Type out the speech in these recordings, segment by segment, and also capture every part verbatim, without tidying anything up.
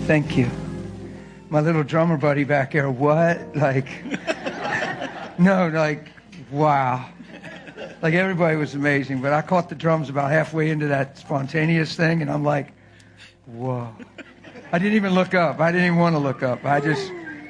Thank you. My little drummer buddy back there, what? Like, no, like, wow. Like, everybody was amazing, but I caught the drums about halfway into that spontaneous thing, and I'm like, whoa. I didn't even look up. I didn't even want to look up. I just,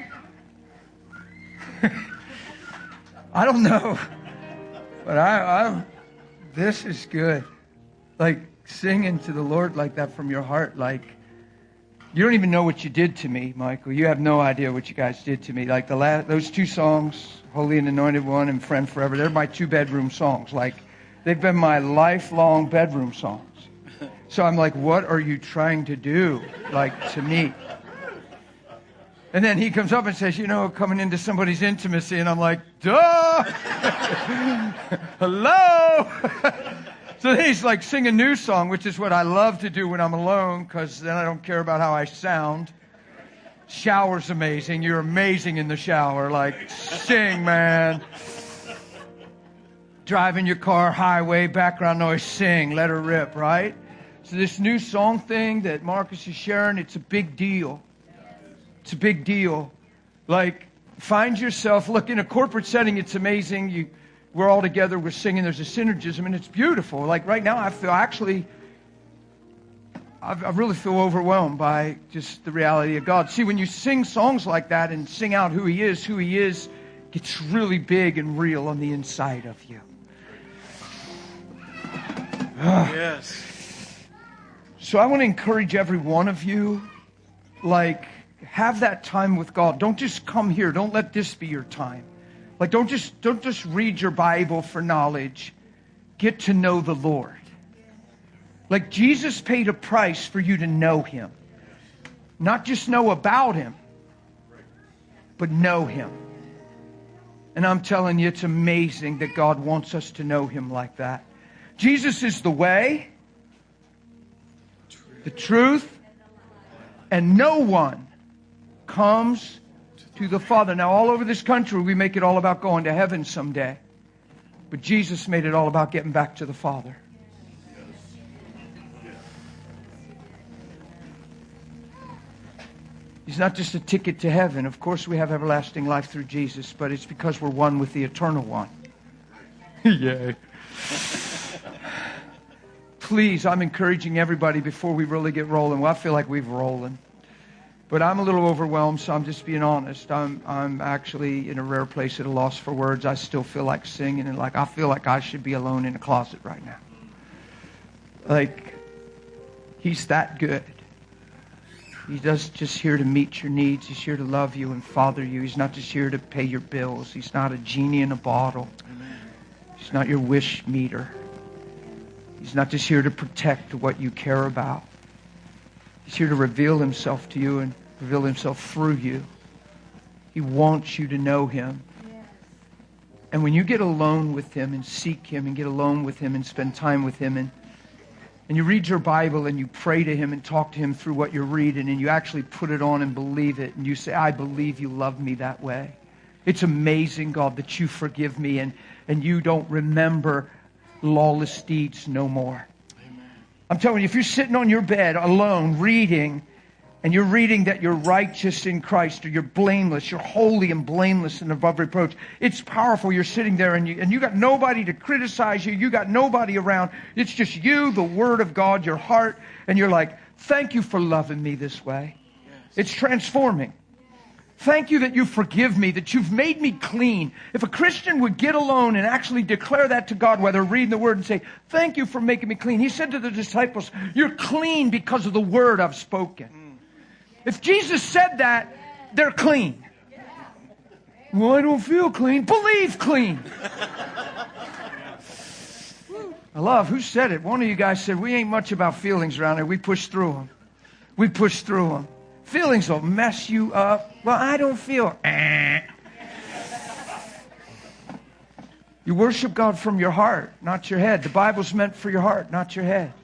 I don't know. But I, I, this is good. Like, singing to the Lord like that from your heart, like, you don't even know what you did to me, Michael. You have no idea what you guys did to me. Like, the last, those two songs, Holy and Anointed One and Friend Forever, they're my two bedroom songs. Like, they've been my lifelong bedroom songs. So I'm like, what are you trying to do, like, to me? And then he comes up and says, you know, coming into somebody's intimacy, and I'm like, duh! Hello! So then he's like, sing a new song, which is what I love to do when I'm alone, because then I don't care about how I sound. Shower's amazing. You're amazing in the shower. Like, sing, man. Driving your car, highway, background noise, sing, let her rip, right? So this new song thing that Marcus is sharing, it's a big deal. It's a big deal. Like, find yourself, look, in a corporate setting, it's amazing. You, we're all together, we're singing, there's a synergism, and it's beautiful. Like, right now, I feel actually, I, I really feel overwhelmed by just the reality of God. See, when you sing songs like that and sing out who He is, who He is, gets really big and real on the inside of you. Yes. So I want to encourage every one of you, like, have that time with God. Don't just come here. Don't let this be your time. Like, don't just don't just read your Bible for knowledge. Get to know the Lord. Like, Jesus paid a price for you to know Him. Not just know about Him, but know Him. And I'm telling you, it's amazing that God wants us to know Him like that. Jesus is the way, the truth, and no one comes to the Father. Now, all over this country, we make it all about going to heaven someday. But Jesus made it all about getting back to the Father. He's not just a ticket to heaven. Of course, we have everlasting life through Jesus, but it's because we're one with the eternal one. Yay. Please, I'm encouraging everybody before we really get rolling. Well, I feel like we've rolling. But I'm a little overwhelmed, so I'm just being honest. I'm I'm actually in a rare place at a loss for words. I still feel like singing, and like I feel like I should be alone in a closet right now. Like, He's that good. He does just here to meet your needs. He's here to love you and father you. He's not just here to pay your bills. He's not a genie in a bottle. He's not your wish meter. He's not just here to protect what you care about. He's here to reveal Himself to you and reveal Himself through you. He wants you to know Him. And when you get alone with Him and seek Him and get alone with Him and spend time with Him and, and you read your Bible and you pray to Him and talk to Him through what you're reading and you actually put it on and believe it and you say, I believe you love me that way. It's amazing, God, that you forgive me and, and you don't remember lawless deeds no more. I'm telling you, if you're sitting on your bed alone reading, and you're reading that you're righteous in Christ, or you're blameless, you're holy and blameless and above reproach, it's powerful. You're sitting there and you, and you got nobody to criticize you. You got nobody around. It's just you, the Word of God, your heart, and you're like, thank you for loving me this way. Yes. It's transforming. Thank you that you forgive me, that you've made me clean. If a Christian would get alone and actually declare that to God while they're reading the Word and say, thank you for making me clean. He said to the disciples, you're clean because of the Word I've spoken. If Jesus said that, they're clean. Well, I don't feel clean. Believe clean. I love, who said it? One of you guys said, we ain't much about feelings around here. We push through them. We push through them. Feelings will mess you up. Well, I don't feel. Eh. You worship God from your heart, not your head. The Bible's meant for your heart, not your head.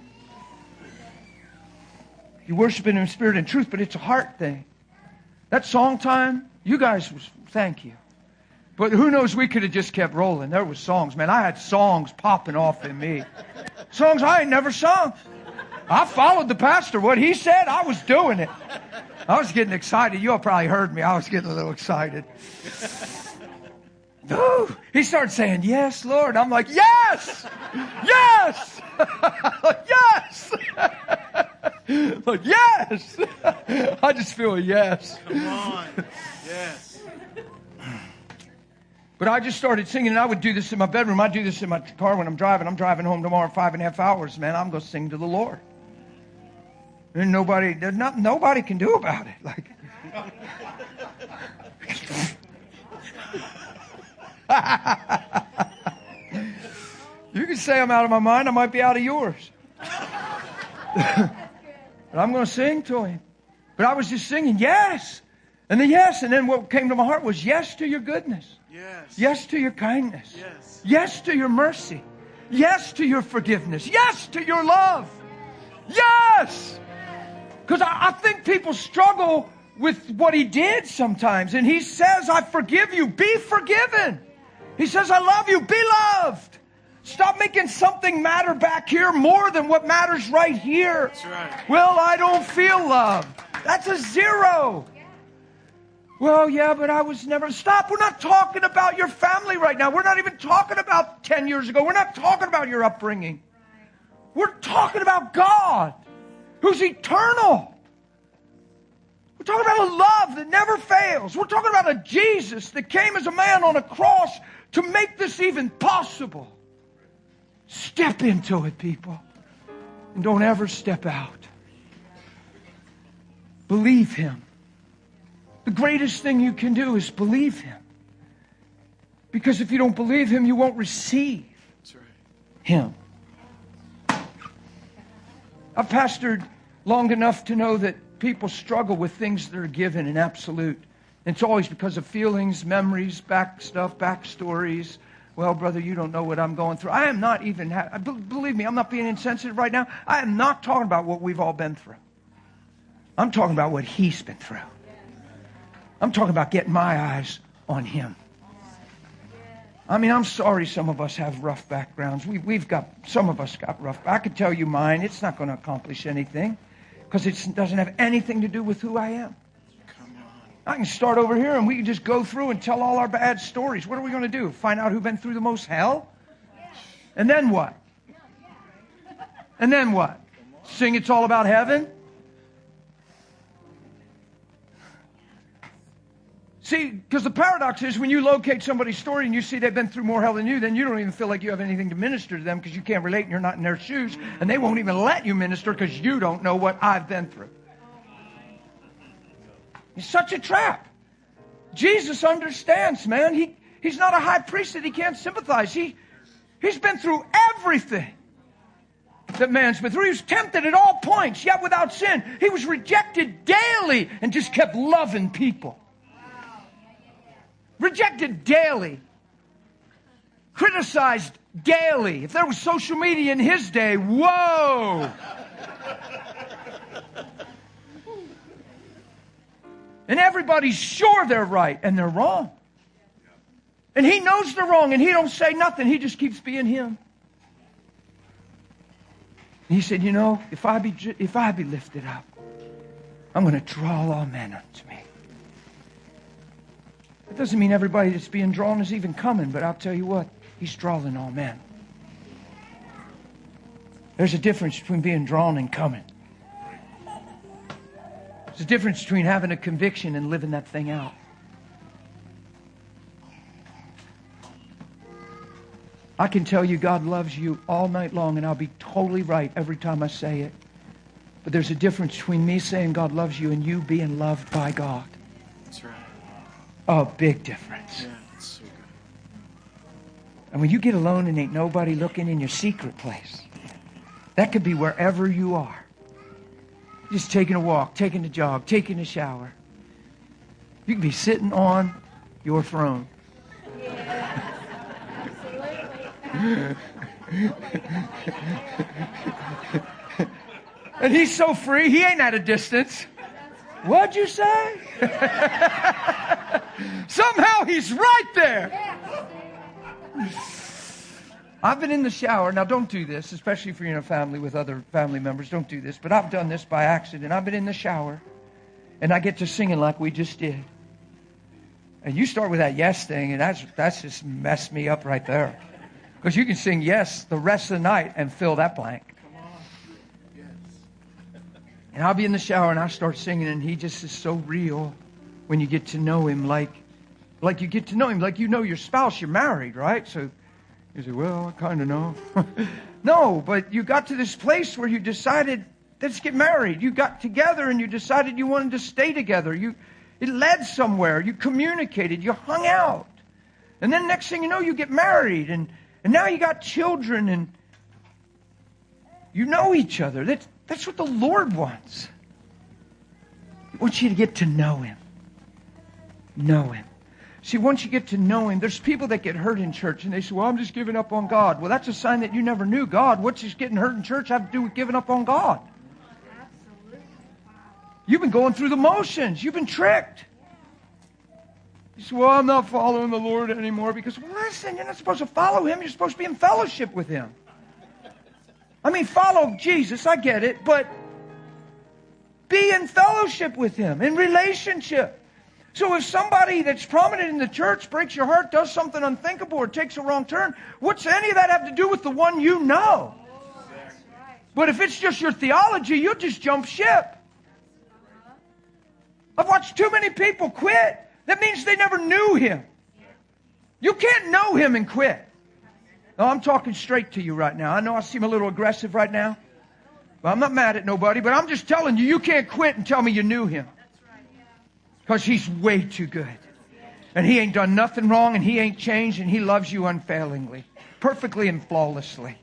You worship Him in spirit and truth, but it's a heart thing. That song time, you guys, was, thank you. But who knows, we could have just kept rolling. There was songs, man. I had songs popping off in me. Songs I ain't never sung. I followed the pastor. What he said, I was doing it. I was getting excited. You all probably heard me. I was getting a little excited. Ooh, he started saying, yes, Lord. I'm like, yes, yes, yes, like, yes. I just feel a yes. Come on. Yes. But I just started singing, and I would do this in my bedroom. I do this in my car when I'm driving. I'm driving home tomorrow five and a half hours, man. I'm going to sing to the Lord. And nobody, there's not, nobody can do about it. Like, you can say I'm out of my mind. I might be out of yours. But I'm going to sing to him. But I was just singing, yes. And then yes. And then what came to my heart was yes to your goodness. Yes. Yes to your kindness. Yes. Yes to your mercy. Yes to your forgiveness. Yes to your love. Yes. Because I, I think people struggle with what he did sometimes. And he says, I forgive you. Be forgiven. He says, I love you. Be loved. Stop making something matter back here more than what matters right here. That's right. Well, I don't feel loved. That's a zero. Well, yeah, but I was never... Stop. We're not talking about your family right now. We're not even talking about ten years ago. We're not talking about your upbringing. We're talking about God, who's eternal. We're talking about a love that never fails. We're talking about a Jesus that came as a man on a cross to make this even possible. Step into it, people. And don't ever step out. Believe him. The greatest thing you can do is believe him. Because if you don't believe him, you won't receive That's right. him. I've pastored long enough to know that people struggle with things that are given and absolute. And it's always because of feelings, memories, back stuff, backstories. Well, brother, you don't know what I'm going through. I am not even, ha- believe me, I'm not being insensitive right now. I am not talking about what we've all been through. I'm talking about what he's been through. I'm talking about getting my eyes on him. I mean, I'm sorry some of us have rough backgrounds. We, we've got, some of us got rough. I could tell you mine. It's not going to accomplish anything because it doesn't have anything to do with who I am. I can start over here and we can just go through and tell all our bad stories. What are we going to do? Find out who's been through the most hell? And then what? And then what? Sing it's all about heaven? See, because the paradox is when you locate somebody's story and you see they've been through more hell than you, then you don't even feel like you have anything to minister to them because you can't relate and you're not in their shoes. And they won't even let you minister because you don't know what I've been through. It's such a trap. Jesus understands, man. He, he's not a high priest that he can't sympathize. He, he's been through everything that man's been through. He was tempted at all points, yet without sin. He was rejected daily and just kept loving people. Rejected daily. Criticized daily. If there was social media in his day, whoa! And everybody's sure they're right, and they're wrong. And he knows they're wrong, and he don't say nothing. He just keeps being him. And he said, you know, if I be if I be lifted up, I'm going to draw all men unto me. It doesn't mean everybody that's being drawn is even coming, but I'll tell you what, he's drawing all men. There's a difference between being drawn and coming. There's a difference between having a conviction and living that thing out. I can tell you God loves you all night long, and I'll be totally right every time I say it. But there's a difference between me saying God loves you and you being loved by God. That's right. A big difference. Yeah, that's so good. And when you get alone and ain't nobody looking in your secret place, that could be wherever you are. Just taking a walk, taking a jog, taking a shower. You can be sitting on your throne. And he's so free, he ain't at a distance. What'd you say? Somehow he's right there. I've been in the shower. Now, don't do this, especially if you're in a family with other family members. Don't do this. But I've done this by accident. I've been in the shower, and I get to singing like we just did. And you start with that yes thing, and that's that's just messed me up right there. Because you can sing yes the rest of the night and fill that blank. And I'll be in the shower, and I start singing, and he just is so real when you get to know him like, like you get to know him. Like you know your spouse, you're married, right? So you say, well, I kind of know. No, but you got to this place where you decided, let's get married. You got together and you decided you wanted to stay together. You, it led somewhere. You communicated. You hung out. And then next thing you know, you get married. And, and now you got children and you know each other. That's, that's what the Lord wants. He wants you to get to know him. Know him. See, once you get to know him, there's people that get hurt in church and they say, well, I'm just giving up on God. Well, that's a sign that you never knew God. What's just getting hurt in church have to do with giving up on God? Absolutely. You've been going through the motions. You've been tricked. You say, well, I'm not following the Lord anymore because, well, listen, you're not supposed to follow him. You're supposed to be in fellowship with him. I mean, follow Jesus, I get it, but be in fellowship with him, in relationship. So if somebody that's prominent in the church breaks your heart, does something unthinkable, or takes a wrong turn, what's any of that have to do with the one you know? But if it's just your theology, you'll just jump ship. I've watched too many people quit. That means they never knew him. You can't know him and quit. No, I'm talking straight to you right now. I know I seem a little aggressive right now. Well, I'm not mad at nobody, but I'm just telling you, you can't quit and tell me you knew him. Because he's way too good. And he ain't done nothing wrong, and he ain't changed, and he loves you unfailingly, perfectly and flawlessly.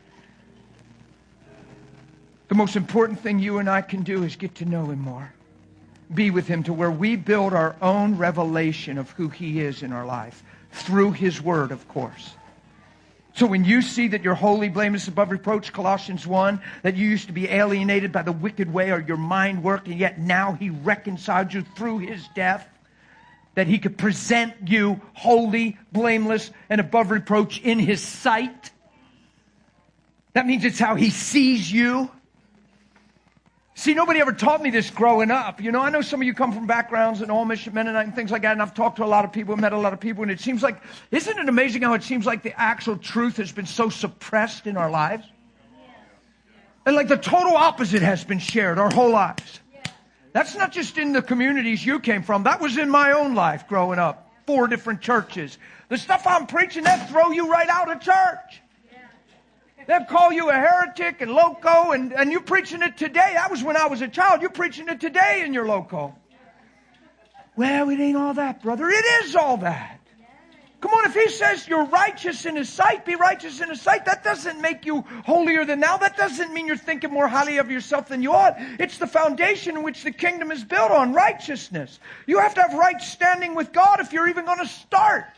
The most important thing you and I can do is get to know him more. Be with him to where we build our own revelation of who he is in our life. Through his word, of course. So when you see that you're holy, blameless, above reproach, Colossians one, that you used to be alienated by the wicked way or your mind worked, and yet now he reconciled you through his death, that he could present you holy, blameless, and above reproach in his sight. That means it's how he sees you. See, nobody ever taught me this growing up. You know, I know some of you come from backgrounds in Amish, Mennonite, and things like that, and I've talked to a lot of people, met a lot of people, and it seems like, isn't it amazing how it seems like the actual truth has been so suppressed in our lives? And like the total opposite has been shared our whole lives. That's not just in the communities you came from. That was in my own life growing up. Four different churches. The stuff I'm preaching, that throw you right out of church. They'll call you a heretic and loco, and, and you're preaching it today. That was when I was a child. You're preaching it today in your loco. Well, it ain't all that, brother. It is all that. Come on, if he says you're righteous in his sight, be righteous in his sight, that doesn't make you holier than thou. That doesn't mean you're thinking more highly of yourself than you ought. It's the foundation in which the kingdom is built on, righteousness. You have to have right standing with God if you're even going to start.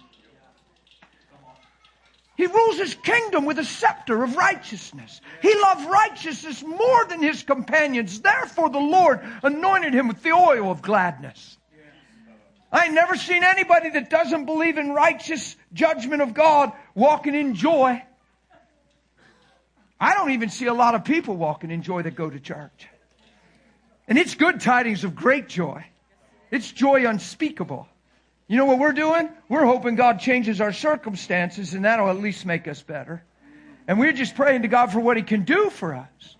He rules his kingdom with a scepter of righteousness. He loved righteousness more than his companions. Therefore, the Lord anointed him with the oil of gladness. I ain't never seen anybody that doesn't believe in righteous judgment of God walking in joy. I don't even see a lot of people walking in joy that go to church. And it's good tidings of great joy. It's joy unspeakable. You know what we're doing? We're hoping God changes our circumstances, and that'll at least make us better. And we're just praying to God for what he can do for us.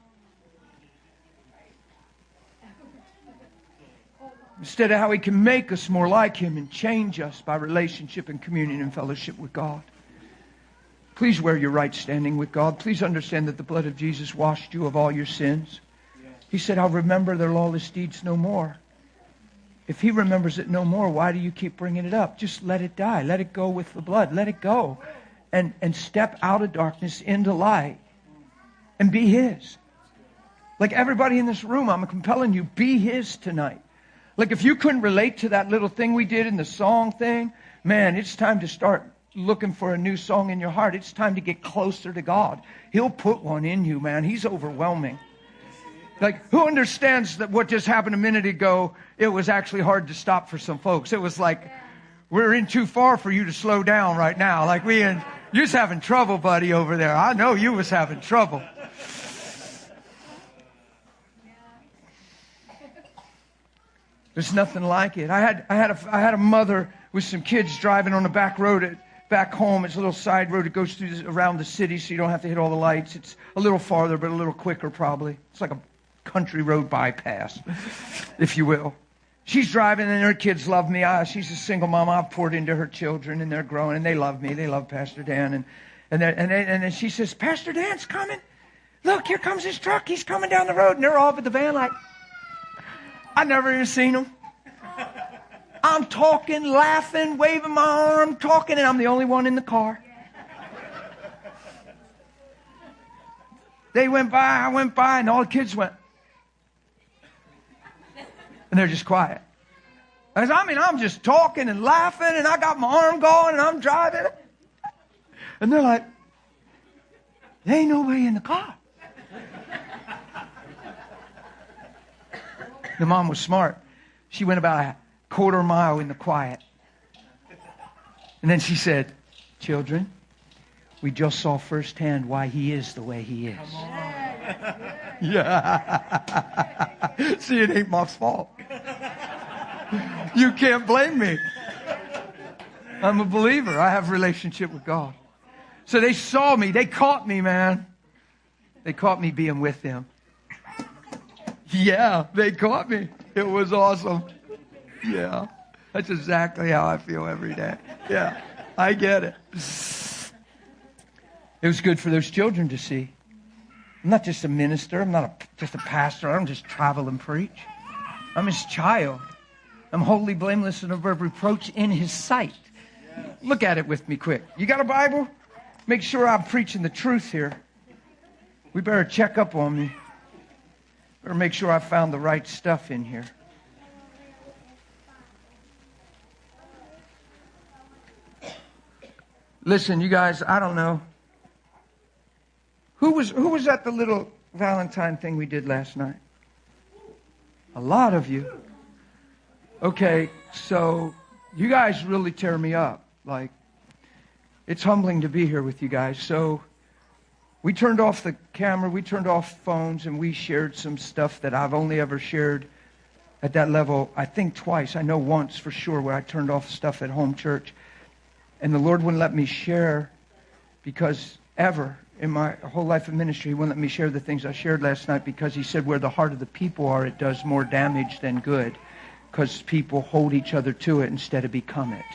Instead of how he can make us more like him and change us by relationship and communion and fellowship with God. Please wear your right standing with God. Please understand that the blood of Jesus washed you of all your sins. He said, I'll remember their lawless deeds no more. If he remembers it no more, why do you keep bringing it up? Just let it die. Let it go with the blood. Let it go. And, and step out of darkness into light. And be his. Like everybody in this room, I'm compelling you, be his tonight. Like if you couldn't relate to that little thing we did in the song thing, man, it's time to start looking for a new song in your heart. It's time to get closer to God. He'll put one in you, man. He's overwhelming. Like, who understands that what just happened a minute ago, it was actually hard to stop for some folks. It was like, we're in too far for you to slow down right now. Like, we in, You was having trouble, buddy, over there. I know you was having trouble. There's nothing like it. I had I had a I had a mother with some kids driving on the back road at, back home. It's a little side road. It goes through this, around the city, so you don't have to hit all the lights. It's a little farther, but a little quicker probably. It's like a country road bypass, if you will. She's driving, and her kids love me. I, she's a single mom. I've poured into her children, and they're growing, and they love me. They love Pastor Dan, and and and they, and then she says, "Pastor Dan's coming. Look, here comes his truck. He's coming down the road," and they're off at the van like. I never even seen them. I'm talking, laughing, waving my arm, talking, and I'm the only one in the car. They went by, I went by, and all the kids went. And they're just quiet. I mean, I'm just talking and laughing, and I got my arm going, and I'm driving. And they're like, there ain't nobody in the car. The mom was smart. She went about a quarter mile in the quiet. And then she said, children, we just saw firsthand why he is the way he is. Yeah. See, it ain't my fault. You can't blame me. I'm a believer. I have a relationship with God. So they saw me. They caught me, man. They caught me being with them. Yeah, they caught me. It was awesome. Yeah, that's exactly how I feel every day. Yeah, I get it. It was good for those children to see. I'm not just a minister. I'm not a, just a pastor. I don't just travel and preach. I'm his child. I'm wholly blameless and above reproach in his sight. Look at it with me quick. You got a Bible? Make sure I'm preaching the truth here. We better check up on me. Better make sure I found the right stuff in here. Listen, you guys, I don't know. Who was who was at the little Valentine thing we did last night? A lot of you. Okay, so you guys really tear me up. Like, it's humbling to be here with you guys. So we turned off the camera, we turned off phones, and we shared some stuff that I've only ever shared at that level, I think twice. I know once for sure where I turned off stuff at home church. And the Lord wouldn't let me share because ever in my whole life of ministry, He wouldn't let me share the things I shared last night because He said where the heart of the people are, it does more damage than good because people hold each other to it instead of become it.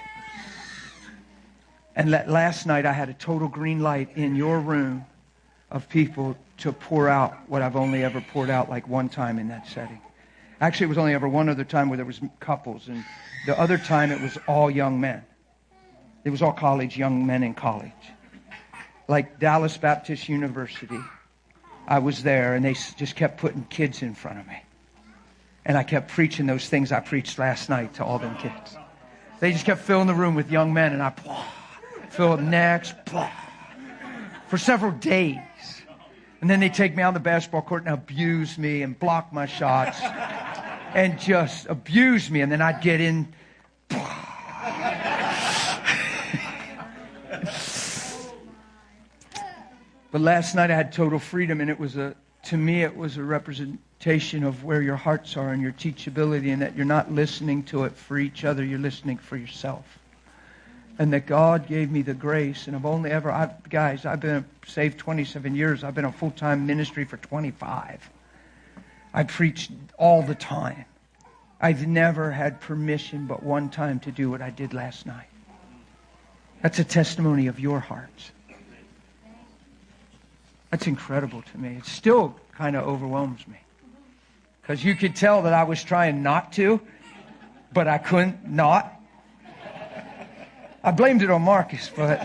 And last night I had a total green light in your room of people to pour out what I've only ever poured out like one time in that setting. Actually, it was only ever one other time where there was couples, and the other time it was all young men. It was all college, young men in college. Like Dallas Baptist University, I was there, and they just kept putting kids in front of me. And I kept preaching those things I preached last night to all them kids. They just kept filling the room with young men, and I blah, fill them next, blah, for several days. And then they take me out on the basketball court and abuse me and block my shots and just abuse me. And then I'd get in. But last night I had total freedom, and it was a, to me, it was a representation of where your hearts are and your teachability, and that you're not listening to it for each other, you're listening for yourself. And that God gave me the grace, and I've only ever, I've, guys, I've been saved twenty-seven years. I've been in full-time ministry for twenty-five. I preached all the time. I've never had permission but one time to do what I did last night. That's a testimony of your hearts. That's incredible to me. It still kind of overwhelms me. Because you could tell that I was trying not to, but I couldn't not. I blamed it on Marcus, but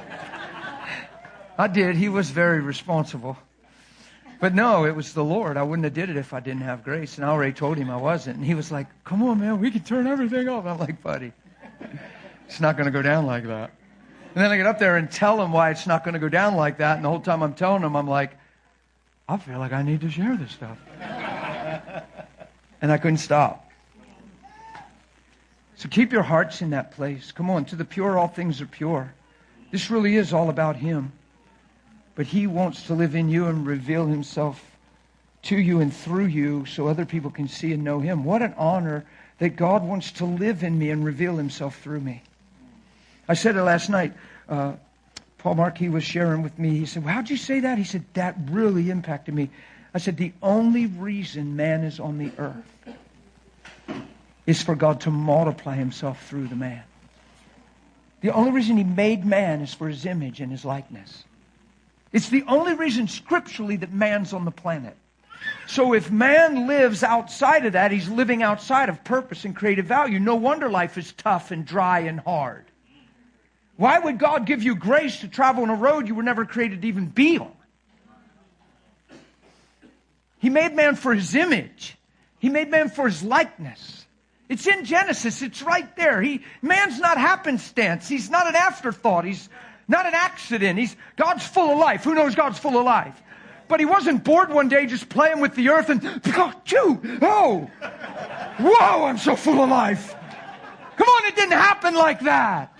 I did. He was very responsible. But no, it was the Lord. I wouldn't have did it if I didn't have grace. And I already told him I wasn't. And he was like, come on, man, we can turn everything off. I'm like, buddy, it's not going to go down like that. And then I get up there and tell him why it's not going to go down like that. And the whole time I'm telling him, I'm like, I feel like I need to share this stuff. And I couldn't stop. So keep your hearts in that place. Come on, to the pure, all things are pure. This really is all about Him. But He wants to live in you and reveal Himself to you and through you so other people can see and know Him. What an honor that God wants to live in me and reveal Himself through me. I said it last night. Uh, Paul Markey was sharing with me. He said, well, how'd you say that? He said, that really impacted me. I said, the only reason man is on the earth is for God to multiply Himself through the man. The only reason He made man is for His image and His likeness. It's the only reason scripturally that man's on the planet. So if man lives outside of that, he's living outside of purpose and creative value. No wonder life is tough and dry and hard. Why would God give you grace to travel on a road you were never created to even be on? He made man for His image. He made man for His likeness. It's in Genesis. It's right there. He, man's not happenstance. He's not an afterthought. He's not an accident. He's, God's full of life. Who knows God's full of life? But He wasn't bored one day just playing with the earth and, oh, oh, whoa, I'm so full of life. Come on, it didn't happen like that.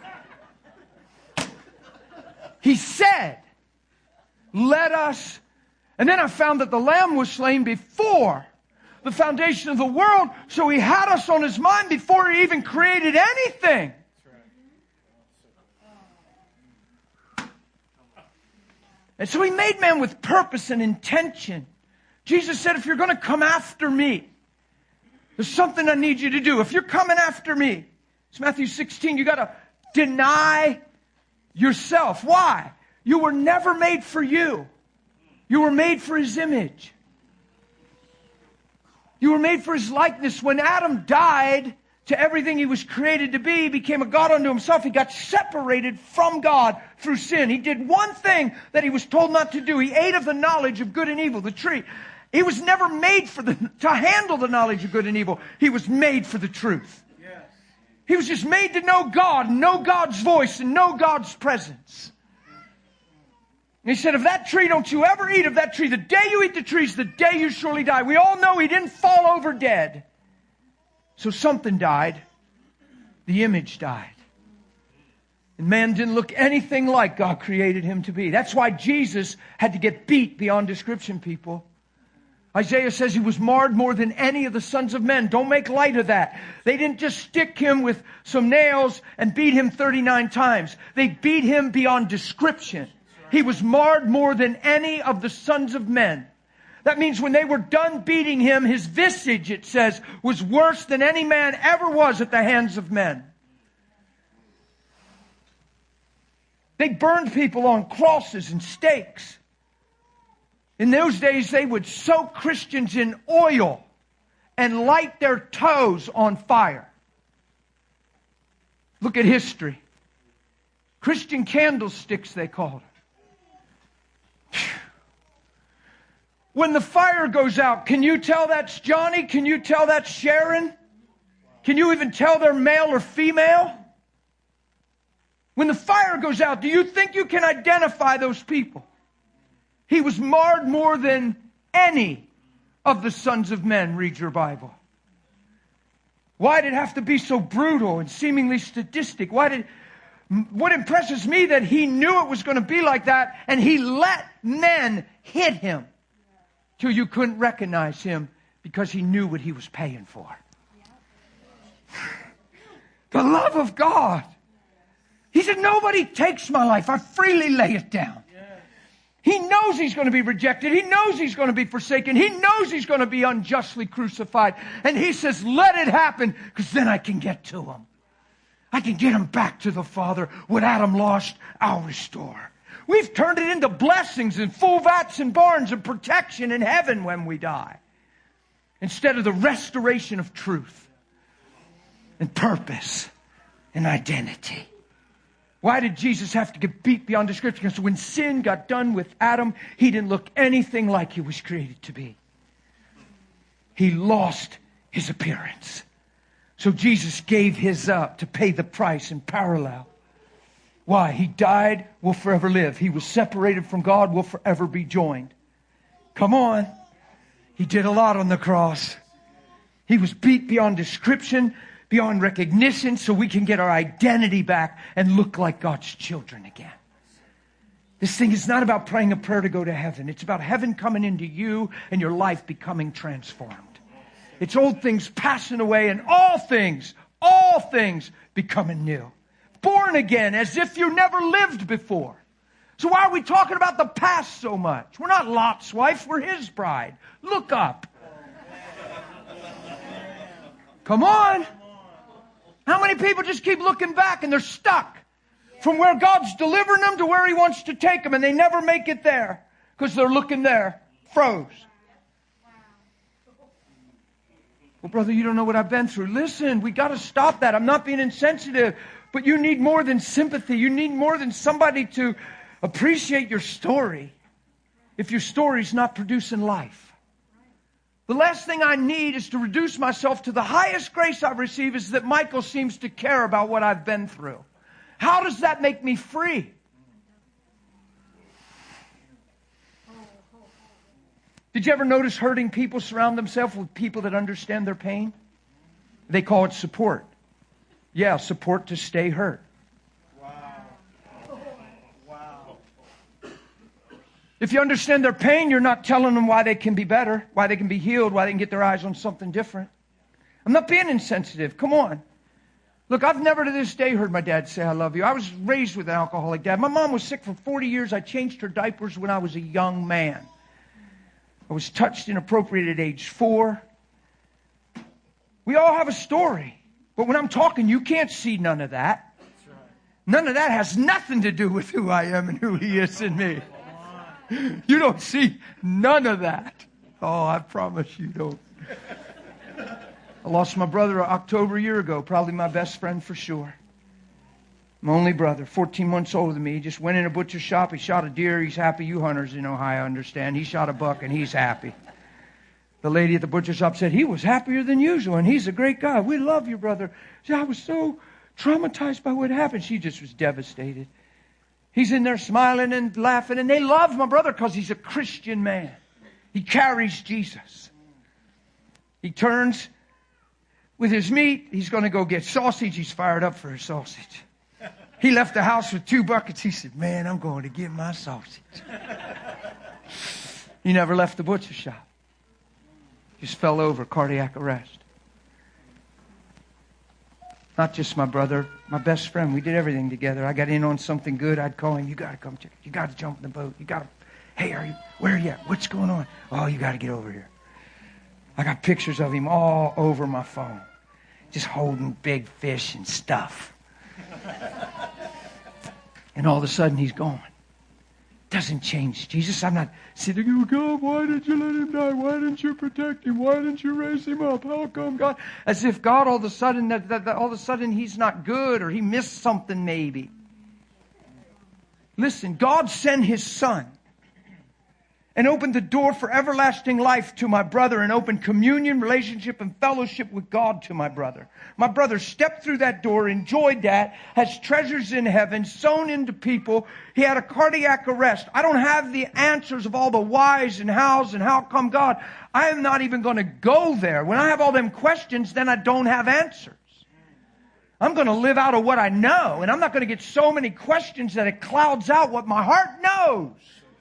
He said, let us, and then I found that the Lamb was slain before the foundation of the world, so He had us on His mind before He even created anything. And so He made man with purpose and intention. Jesus said, if you're going to come after me, there's something I need you to do. If you're coming after me, it's Matthew sixteen, you got to deny yourself. Why? You were never made for you. You were made for His image. You were made for His likeness. When Adam died to everything he was created to be, he became a God unto himself. He got separated from God through sin. He did one thing that he was told not to do. He ate of the knowledge of good and evil, the tree. He was never made for the, to handle the knowledge of good and evil. He was made for the truth. Yes. He was just made to know God, know God's voice, and know God's presence. And He said, of that tree, don't you ever eat of that tree. The day you eat the tree is the day you surely die. We all know He didn't fall over dead. So something died. The image died. And man didn't look anything like God created him to be. That's why Jesus had to get beat beyond description, people. Isaiah says He was marred more than any of the sons of men. Don't make light of that. They didn't just stick Him with some nails and beat Him thirty-nine times. They beat Him beyond description. He was marred more than any of the sons of men. That means when they were done beating Him, His visage, it says, was worse than any man ever was at the hands of men. They burned people on crosses and stakes. In those days, they would soak Christians in oil and light their toes on fire. Look at history. Christian candlesticks, they called them. When the fire goes out, can you tell that's Johnny? Can you tell that's Sharon? Can you even tell they're male or female? When the fire goes out, do you think you can identify those people? He was marred more than any of the sons of men. Read your Bible. Why did it have to be so brutal and seemingly sadistic? Why did... What impresses me that He knew it was going to be like that, and He let men hit Him till you couldn't recognize Him because He knew what He was paying for. The love of God. He said, nobody takes my life. I freely lay it down. He knows He's going to be rejected. He knows He's going to be forsaken. He knows He's going to be unjustly crucified. And He says, let it happen, because then I can get to Him. I can get Him back to the Father. What Adam lost, I'll restore. We've turned it into blessings and full vats and barns and protection in heaven when we die, instead of the restoration of truth and purpose and identity. Why did Jesus have to get beat beyond description? Because when sin got done with Adam, he didn't look anything like he was created to be. He lost his appearance. So Jesus gave his up to pay the price in parallel. Why? He died, will forever live. He was separated from God, will forever be joined. Come on. He did a lot on the cross. He was beat beyond description beyond recognition so we can get our identity back and look like God's children again. This thing is not about praying a prayer to go to heaven. It's about heaven coming into you and your life becoming transformed. It's old things passing away and all things, all things becoming new. Born again as if you never lived before. So why are we talking about the past so much? We're not Lot's wife, we're his bride. Look up. Come on. How many people just keep looking back and they're stuck from where God's delivering them to where he wants to take them, and they never make it there because they're looking there, froze. Well, brother, you don't know what I've been through. Listen, we got to stop that. I'm not being insensitive, but you need more than sympathy. You need more than somebody to appreciate your story if your story's not producing life. The last thing I need is to reduce myself to the highest grace I've received is that Michael seems to care about what I've been through. How does that make me free? Did you ever notice hurting people surround themselves with people that understand their pain? They call it support. Yeah, support to stay hurt. If you understand their pain, you're not telling them why they can be better, why they can be healed, why they can get their eyes on something different. I'm not being insensitive. Come on. Look, I've never to this day heard my dad say, I love you. I was raised with an alcoholic dad. My mom was sick for forty years. I changed her diapers when I was a young man. I was touched inappropriate at age four. We all have a story. But when I'm talking, you can't see none of that. None of that has nothing to do with who I am and who he is in me. You don't see none of that. Oh, I promise you don't. I lost my brother October a year ago, probably my best friend for sure. My only brother, fourteen months older than me. He just went in a butcher shop. He shot a deer. He's happy. You hunters in Ohio understand. He shot a buck and he's happy. The lady at the butcher shop said, he was happier than usual and he's a great guy. We love your brother. She said, I was so traumatized by what happened. She just was devastated. He's in there smiling and laughing, and they love my brother because he's a Christian man. He carries Jesus. He turns with his meat. He's going to go get sausage. He's fired up for his sausage. He left the house with two buckets. He said, man, I'm going to get my sausage. He never left the butcher shop. Just fell over, cardiac arrest. Not just my brother, my best friend. We did everything together. I got in on something good. I'd call him. You got to come check. You got to jump in the boat. You got to. Hey, are you? Where are you at? What's going on? Oh, you got to get over here. I got pictures of him all over my phone, just holding big fish and stuff. And all of a sudden, he's gone. Doesn't change Jesus. I'm not sitting here, God, why did you let him die? Why didn't you protect him? Why didn't you raise him up? How come, God? As if God all of a sudden, that, that, that all of a sudden he's not good or he missed something maybe. Listen, God sent his son and opened the door for everlasting life to my brother and opened communion, relationship, and fellowship with God to my brother. My brother stepped through that door, enjoyed that, has treasures in heaven, sown into people. He had a cardiac arrest. I don't have the answers of all the whys and hows and how come God. I am not even going to go there. When I have all them questions, then I don't have answers. I'm going to live out of what I know, and I'm not going to get so many questions that it clouds out what my heart knows.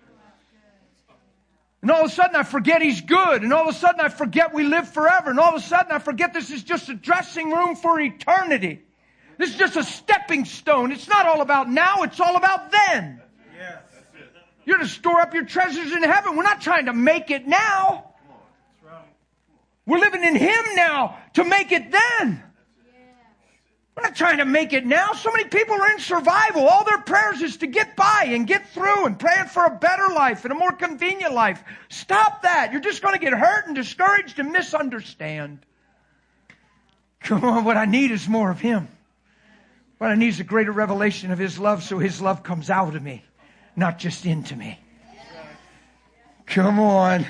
And all of a sudden I forget he's good. And all of a sudden I forget we live forever. And all of a sudden I forget this is just a dressing room for eternity. This is just a stepping stone. It's not all about now. It's all about then. Yes. You're to store up your treasures in heaven. We're not trying to make it now. We're living in him now to make it then. We're not trying to make it now. So many people are in survival. All their prayers is to get by and get through and praying for a better life and a more convenient life. Stop that. You're just going to get hurt and discouraged and misunderstand. Come on, what I need is more of him. What I need is a greater revelation of his love so his love comes out of me, not just into me. Come on.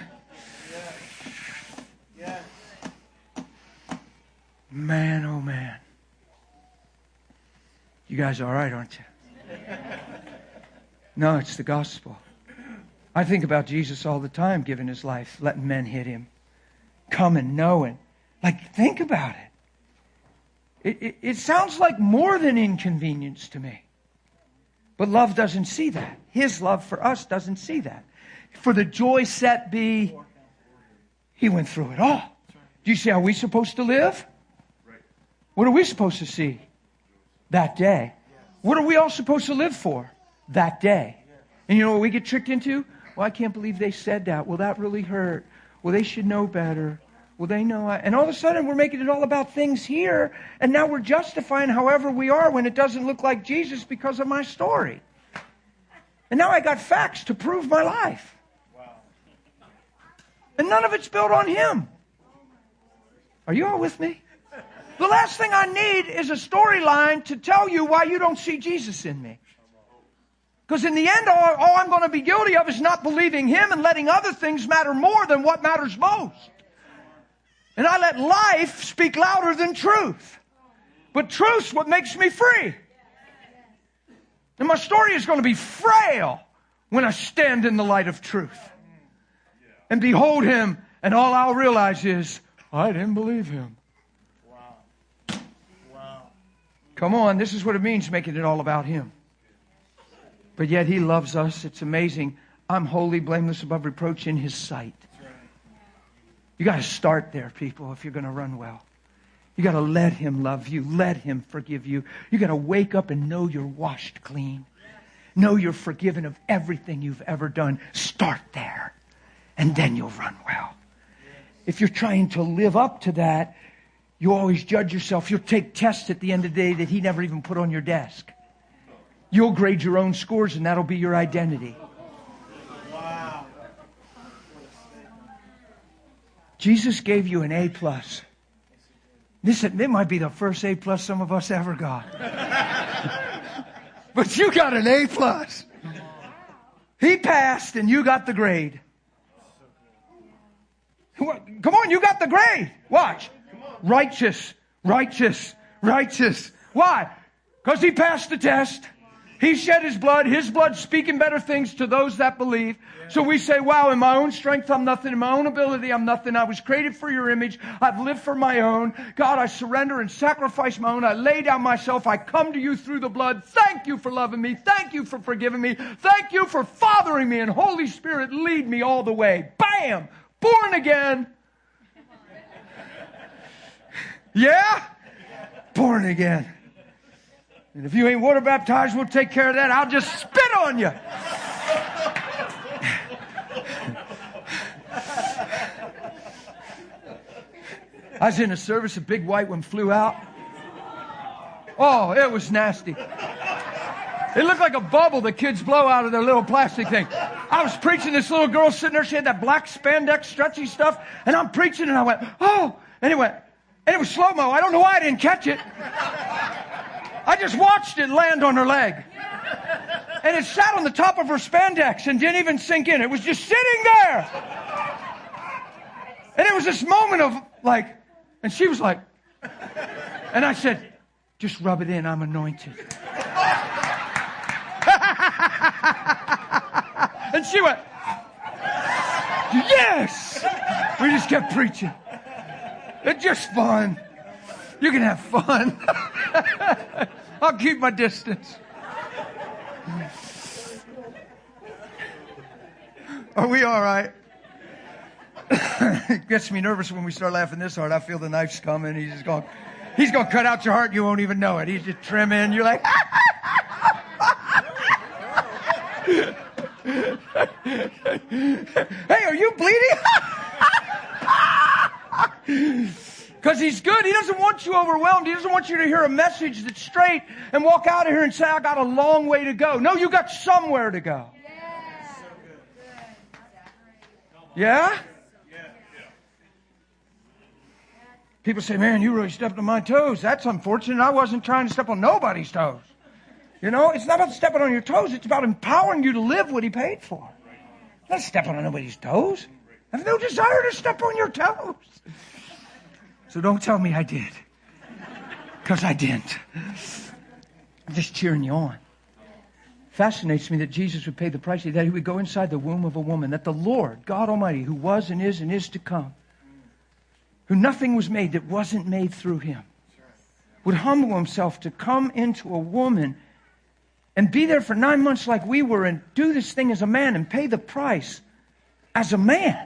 Man, oh man. You guys are all right, aren't you? No, it's the gospel. I think about Jesus all the time, giving his life, letting men hit him, coming, knowing. Like, think about it. It, it, it sounds like more than inconvenience to me. But love doesn't see that. His love for us doesn't see that. For the joy set be, He went through it all. Do you see how we're supposed to live? What are we supposed to see? That day. What are we all supposed to live for? That day. And you know what we get tricked into? Well, I can't believe they said that. Well, that really hurt. Well, they should know better. Well, they know. I... And all of a sudden, we're making it all about things here. And now we're justifying however we are when it doesn't look like Jesus because of my story. And now I got facts to prove my life. And none of it's built on Him. Are you all with me? The last thing I need is a storyline to tell you why you don't see Jesus in me. Because in the end, all, all I'm going to be guilty of is not believing Him and letting other things matter more than what matters most. And I let life speak louder than truth. But truth's what makes me free. And my story is going to be frail when I stand in the light of truth. And behold Him, and all I'll realize is, I didn't believe Him. Wow. Wow. Come on, this is what it means, making it all about Him. But yet He loves us. It's amazing. I'm holy, blameless, above reproach in His sight. You got to start there, people, if you're going to run well. You got to let Him love you. Let Him forgive you. You got to wake up and know you're washed clean. Know you're forgiven of everything you've ever done. Start there. And then you'll run well. If you're trying to live up to that, you always judge yourself. You'll take tests at the end of the day that He never even put on your desk. You'll grade your own scores, and that'll be your identity. Wow. Jesus gave you an A plus. This it might be the first A plus some of us ever got. But you got an A plus. He passed, and you got the grade. Come on, you got the grade. Watch. Righteous, righteous, righteous. Why? Because He passed the test. He shed His blood. His blood speaking better things to those that believe. So we say, wow, in my own strength, I'm nothing. In my own ability, I'm nothing. I was created for your image. I've lived for my own. God, I surrender and sacrifice my own. I lay down myself. I come to you through the blood. Thank you for loving me. Thank you for forgiving me. Thank you for fathering me. And Holy Spirit, lead me all the way. Bam! Born again. Yeah? Born again. And if you ain't water baptized, we'll take care of that. I'll just spit on you. I was in a service, a big white one flew out. Oh, it was nasty. It looked like a bubble the kids blow out of their little plastic thing. I was preaching, this little girl sitting there, she had that black spandex stretchy stuff, and I'm preaching and I went, oh, and it went, and it was slow-mo. I don't know why I didn't catch it. I just watched it land on her leg. And it sat on the top of her spandex and didn't even sink in. It was just sitting there. And it was this moment of like, and she was like, and I said, just rub it in, I'm anointed. And she went, yes! We just kept preaching. It's just fun. You can have fun. I'll keep my distance. Are we all right? It gets me nervous when we start laughing this hard. I feel the knife's coming. He's just going, he's going to cut out your heart. You won't even know it. He's just trimming. You're like, hey, are you bleeding? Because He's good. He doesn't want you overwhelmed. He doesn't want you to hear a message that's straight and walk out of here and say, I got a long way to go. No, you got somewhere to go. Yeah? People say, man, you really stepped on my toes. That's unfortunate. I wasn't trying to step on nobody's toes. You know, it's not about stepping on your toes. It's about empowering you to live what He paid for. Not stepping on nobody's toes. I have no desire to step on your toes. So don't tell me I did. Because I didn't. I'm just cheering you on. Fascinates me that Jesus would pay the price, that He would go inside the womb of a woman, that the Lord, God Almighty, who was and is and is to come, who nothing was made that wasn't made through Him, would humble himself to come into a woman and be there for nine months like we were and do this thing as a man and pay the price as a man.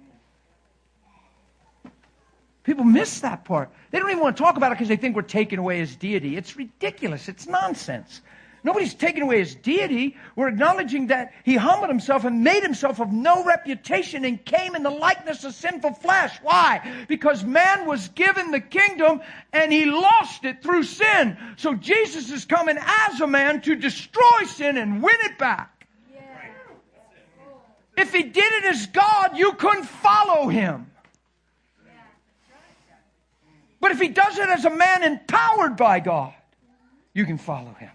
People miss that part. They don't even want to talk about it because they think we're taking away his deity. It's ridiculous. It's nonsense. Nobody's taking away his deity. We're acknowledging that he humbled himself and made himself of no reputation and came in the likeness of sinful flesh. Why? Because man was given the kingdom and he lost it through sin. So Jesus is coming as a man to destroy sin and win it back. Yeah. If he did it as God, you couldn't follow him. But if he does it as a man empowered by God, you can follow him.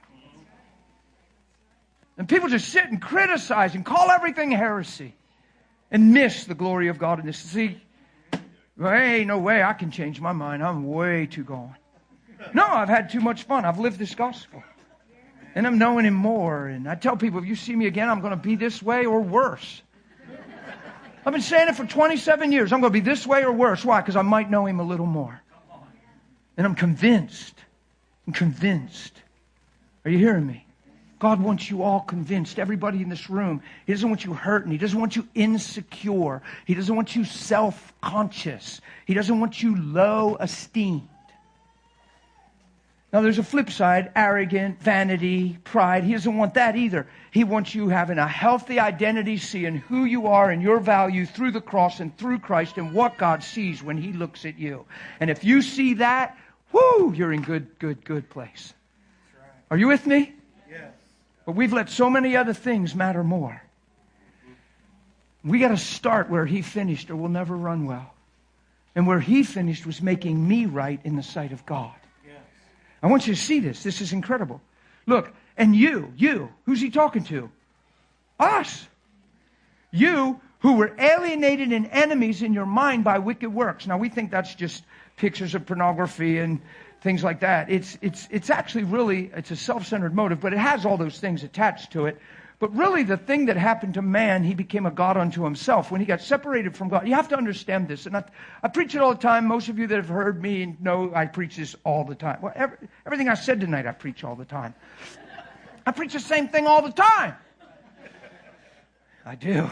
And people just sit and criticize and call everything heresy and miss the glory of God in this. See, well, hey, no way I can change my mind. I'm way too gone. No, I've had too much fun. I've lived this gospel. And I'm knowing him more. And I tell people, if you see me again, I'm going to be this way or worse. I've been saying it for twenty-seven years. I'm going to be this way or worse. Why? Because I might know him a little more. And I'm convinced. I'm convinced. Are you hearing me? God wants you all convinced, everybody in this room. He doesn't want you hurting. He doesn't want you insecure. He doesn't want you self-conscious. He doesn't want you low esteemed. Now there's a flip side, arrogant, vanity, pride. He doesn't want that either. He wants you having a healthy identity, seeing who you are and your value through the cross and through Christ and what God sees when he looks at you. And if you see that, whoo, you're in good, good, good place. Are you with me? But we've let so many other things matter more. We got to start where he finished or we'll never run well. And where he finished was making me right in the sight of God. Yes. I want you to see this. This is incredible. Look, and you, you, who's he talking to? Us. You who were alienated and enemies in your mind by wicked works. Now we think that's just pictures of pornography and things like that. It's it's it's actually really, it's a self-centered motive, but it has all those things attached to it. But really the thing that happened to man, he became a God unto himself when he got separated from God. You have to understand this. And I, I preach it all the time. Most of you that have heard me know I preach this all the time. Well, every, everything I said tonight, I preach all the time. I preach the same thing all the time. I do.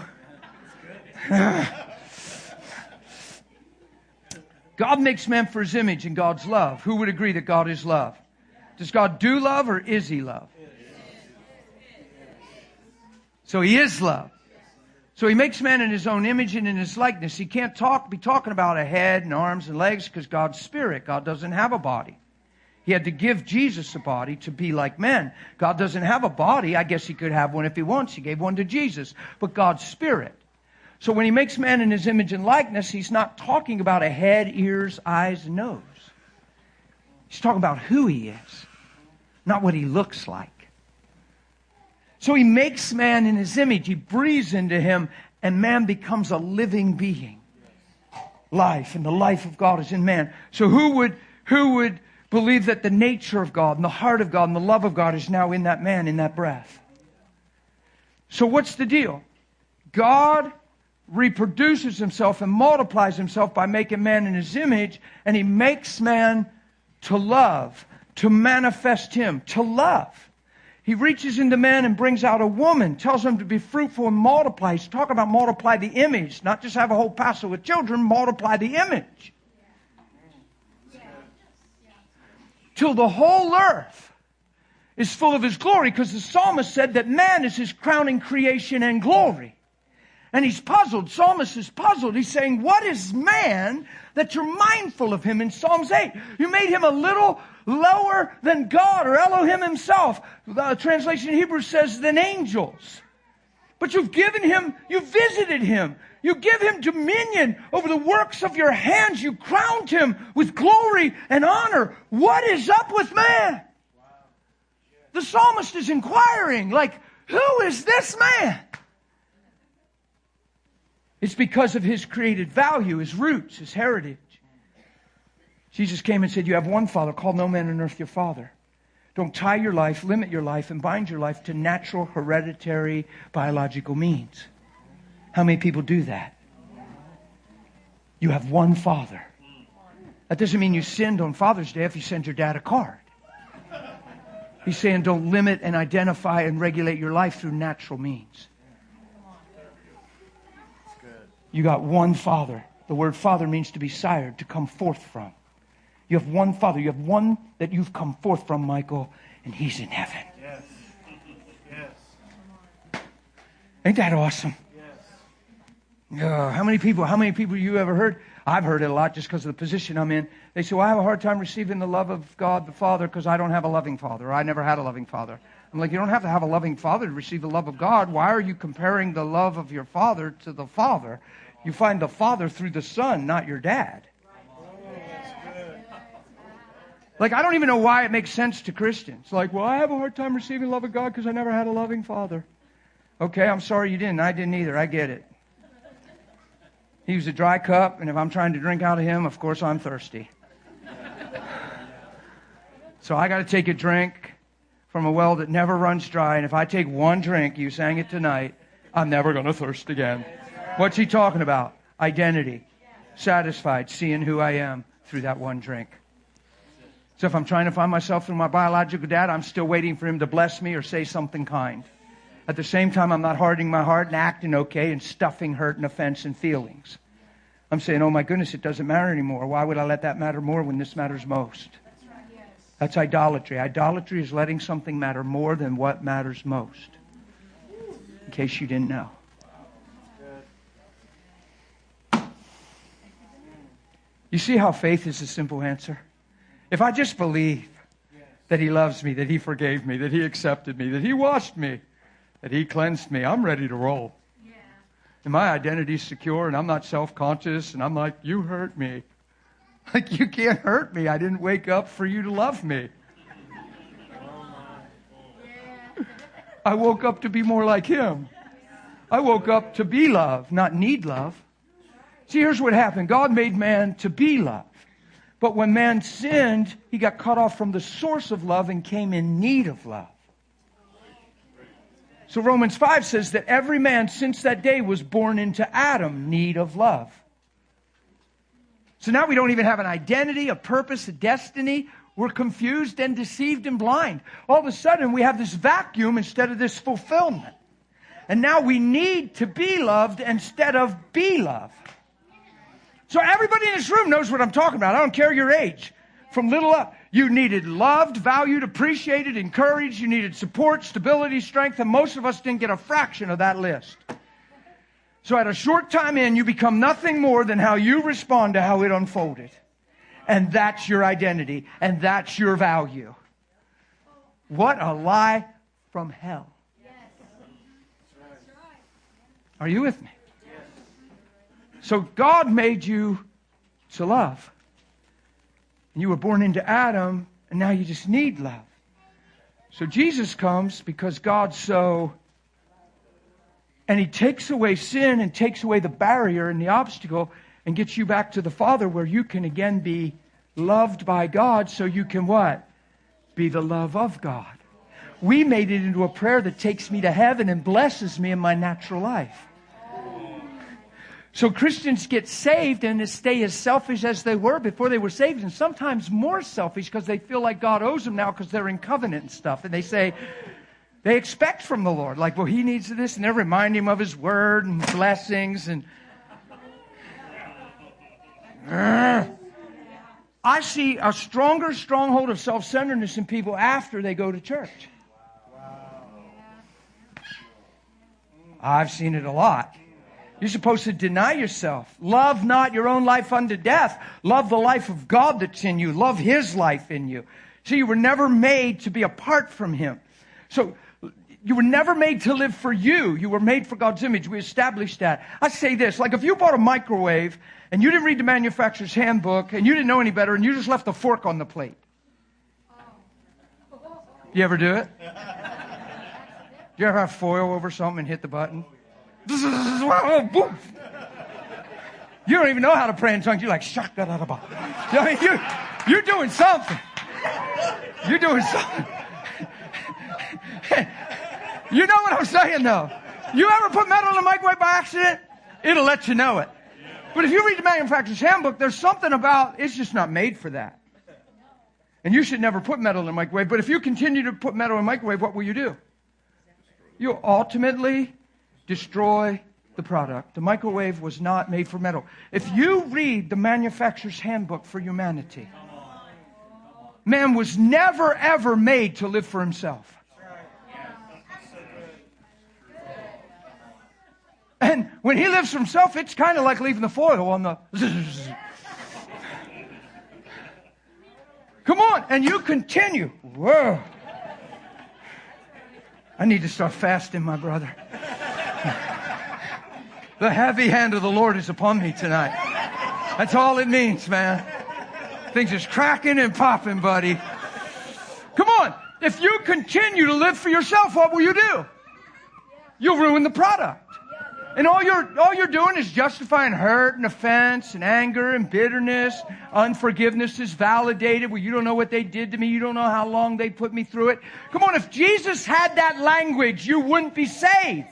God makes man for his image and God's love. Who would agree that God is love? Does God do love or is he love? So he is love. So he makes man in his own image and in his likeness. He can't talk, be talking about a head and arms and legs because God's spirit. God doesn't have a body. He had to give Jesus a body to be like men. God doesn't have a body. I guess he could have one if he wants. He gave one to Jesus. But God's spirit. So when he makes man in his image and likeness, he's not talking about a head, ears, eyes, and nose. He's talking about who he is, not what he looks like. So he makes man in his image. He breathes into him, and man becomes a living being. Life, and the life of God is in man. So who would, who would believe that the nature of God and the heart of God and the love of God is now in that man, in that breath? So what's the deal? God reproduces himself and multiplies himself by making man in his image, and he makes man to love, to manifest him, to love. He reaches into man and brings out a woman, tells him to be fruitful and multiply. He's talking about multiply the image, not just have a whole pastor with children, multiply the image. Till the whole earth is full of his glory, because the psalmist said that man is his crowning creation and glory. And he's puzzled. Psalmist is puzzled. He's saying, what is man that you're mindful of him in Psalms eight? You made him a little lower than God or Elohim himself. The translation in Hebrew says than angels. But you've given him, you visited him. You give him dominion over the works of your hands. You crowned him with glory and honor. What is up with man? The psalmist is inquiring, like, who is this man? It's because of his created value, his roots, his heritage. Jesus came and said, you have one Father, call no man on earth your Father. Don't tie your life, limit your life, and bind your life to natural, hereditary, biological means. How many people do that? You have one Father. That doesn't mean you sinned on Father's Day if you send your dad a card. He's saying don't limit and identify and regulate your life through natural means. You got one Father. The word Father means to be sired, to come forth from. You have one Father. You have one that you've come forth from, Michael, and He's in heaven. Yes. Yes. Ain't that awesome? Yes. Uh, how many people, how many people you ever heard? I've heard it a lot just because of the position I'm in. They say, well, I have a hard time receiving the love of God the Father because I don't have a loving Father, or I never had a loving Father. I'm like, you don't have to have a loving Father to receive the love of God. Why are you comparing the love of your Father to the Father? You find the Father through the Son, not your dad. Like, I don't even know why it makes sense to Christians. Like, well, I have a hard time receiving the love of God because I never had a loving Father. Okay, I'm sorry you didn't. I didn't either. I get it. He was a dry cup, and if I'm trying to drink out of him, of course I'm thirsty. So I got to take a drink from a well that never runs dry, and if I take one drink, you sang it tonight, I'm never going to thirst again. What's he talking about? Identity. Satisfied, seeing who I am through that one drink. So if I'm trying to find myself through my biological dad, I'm still waiting for him to bless me or say something kind. At the same time, I'm not hardening my heart and acting okay and stuffing hurt and offense and feelings. I'm saying, oh my goodness, it doesn't matter anymore. Why would I let that matter more when this matters most? That's right, yes. That's idolatry. Idolatry is letting something matter more than what matters most. In case you didn't know. You see how faith is a simple answer? If I just believe that He loves me, that He forgave me, that He accepted me, that He washed me, that He cleansed me, I'm ready to roll. Yeah. And my identity's secure, and I'm not self-conscious, and I'm like, you hurt me. Like, you can't hurt me. I didn't wake up for you to love me. I woke up to be more like Him. I woke up to be love, not need love. See, here's what happened. God made man to be love. But when man sinned, he got cut off from the source of love and came in need of love. So Romans five says that every man since that day was born into Adam, need of love. So now we don't even have an identity, a purpose, a destiny. We're confused and deceived and blind. All of a sudden we have this vacuum instead of this fulfillment. And now we need to be loved instead of be loved. So everybody in this room knows what I'm talking about. I don't care your age. From little up, you needed loved, valued, appreciated, encouraged. You needed support, stability, strength, and most of us didn't get a fraction of that list. So at a short time in, you become nothing more than how you respond to how it unfolded. And that's your identity, and that's your value. What a lie from hell. Are you with me? So God made you to love. And you were born into Adam, and now you just need love. So Jesus comes because God's so... And He takes away sin and takes away the barrier and the obstacle and gets you back to the Father where you can again be loved by God so you can what? Be the love of God. We made it into a prayer that takes me to heaven and blesses me in my natural life. So Christians get saved and they stay as selfish as they were before they were saved, and sometimes more selfish because they feel like God owes them now because they're in covenant and stuff. And they say, they expect from the Lord, like, well, He needs this, and they remind Him of His word and blessings. And uh, I see a stronger stronghold of self-centeredness in people after they go to church. I've seen it a lot. You're supposed to deny yourself. Love not your own life unto death. Love the life of God that's in you. Love His life in you. See, you were never made to be apart from Him. So you were never made to live for you. You were made for God's image. We established that. I say this, like if you bought a microwave and you didn't read the manufacturer's handbook and you didn't know any better and you just left the fork on the plate. You ever do it? You ever have foil over something and hit the button? You don't even know how to pray in tongues. You're like, shak da da da ba. I mean, you, you're doing something. You're doing something. You know what I'm saying, though. You ever put metal in the microwave by accident? It'll let you know it. But if you read the manufacturer's handbook, there's something about, it's just not made for that. And you should never put metal in a microwave. But if you continue to put metal in a microwave, what will you do? You'll ultimately destroy the product. The microwave was not made for metal. If you read the manufacturer's handbook for humanity, man was never, ever made to live for himself. And when he lives for himself, it's kind of like leaving the foil on the... Come on, and you continue. Whoa. I need to start fasting, my brother. The heavy hand of the Lord is upon me tonight. That's all it means, man. Things is cracking and popping, buddy. Come on. If you continue to live for yourself, what will you do? You'll ruin the product. And all you're, all you're doing is justifying hurt and offense and anger and bitterness. Unforgiveness is validated. Well, you don't know what they did to me. You don't know how long they put me through it. Come on, if Jesus had that language, you wouldn't be saved.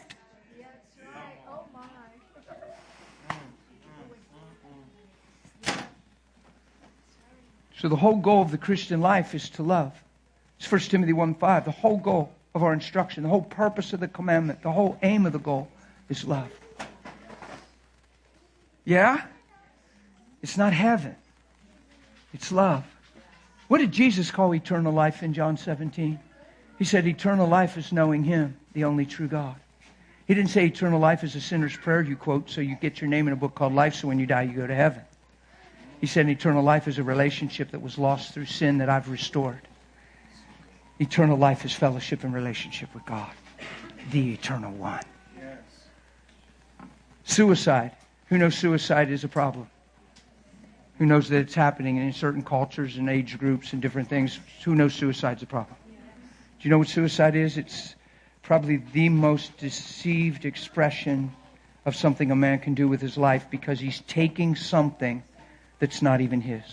So the whole goal of the Christian life is to love. It's First Timothy one five. The whole goal of our instruction, the whole purpose of the commandment, the whole aim of the goal is love. Yeah? It's not heaven. It's love. What did Jesus call eternal life in John seventeen? He said eternal life is knowing Him, the only true God. He didn't say eternal life is a sinner's prayer you quote so you get your name in a book called life so when you die you go to heaven. He said eternal life is a relationship that was lost through sin that I've restored. Eternal life is fellowship and relationship with God, the eternal one. Suicide. Who knows suicide is a problem? Who knows that it's happening in certain cultures and age groups and different things? Who knows suicide's a problem? Do you know what suicide is? It's probably the most deceived expression of something a man can do with his life because he's taking something that's not even his.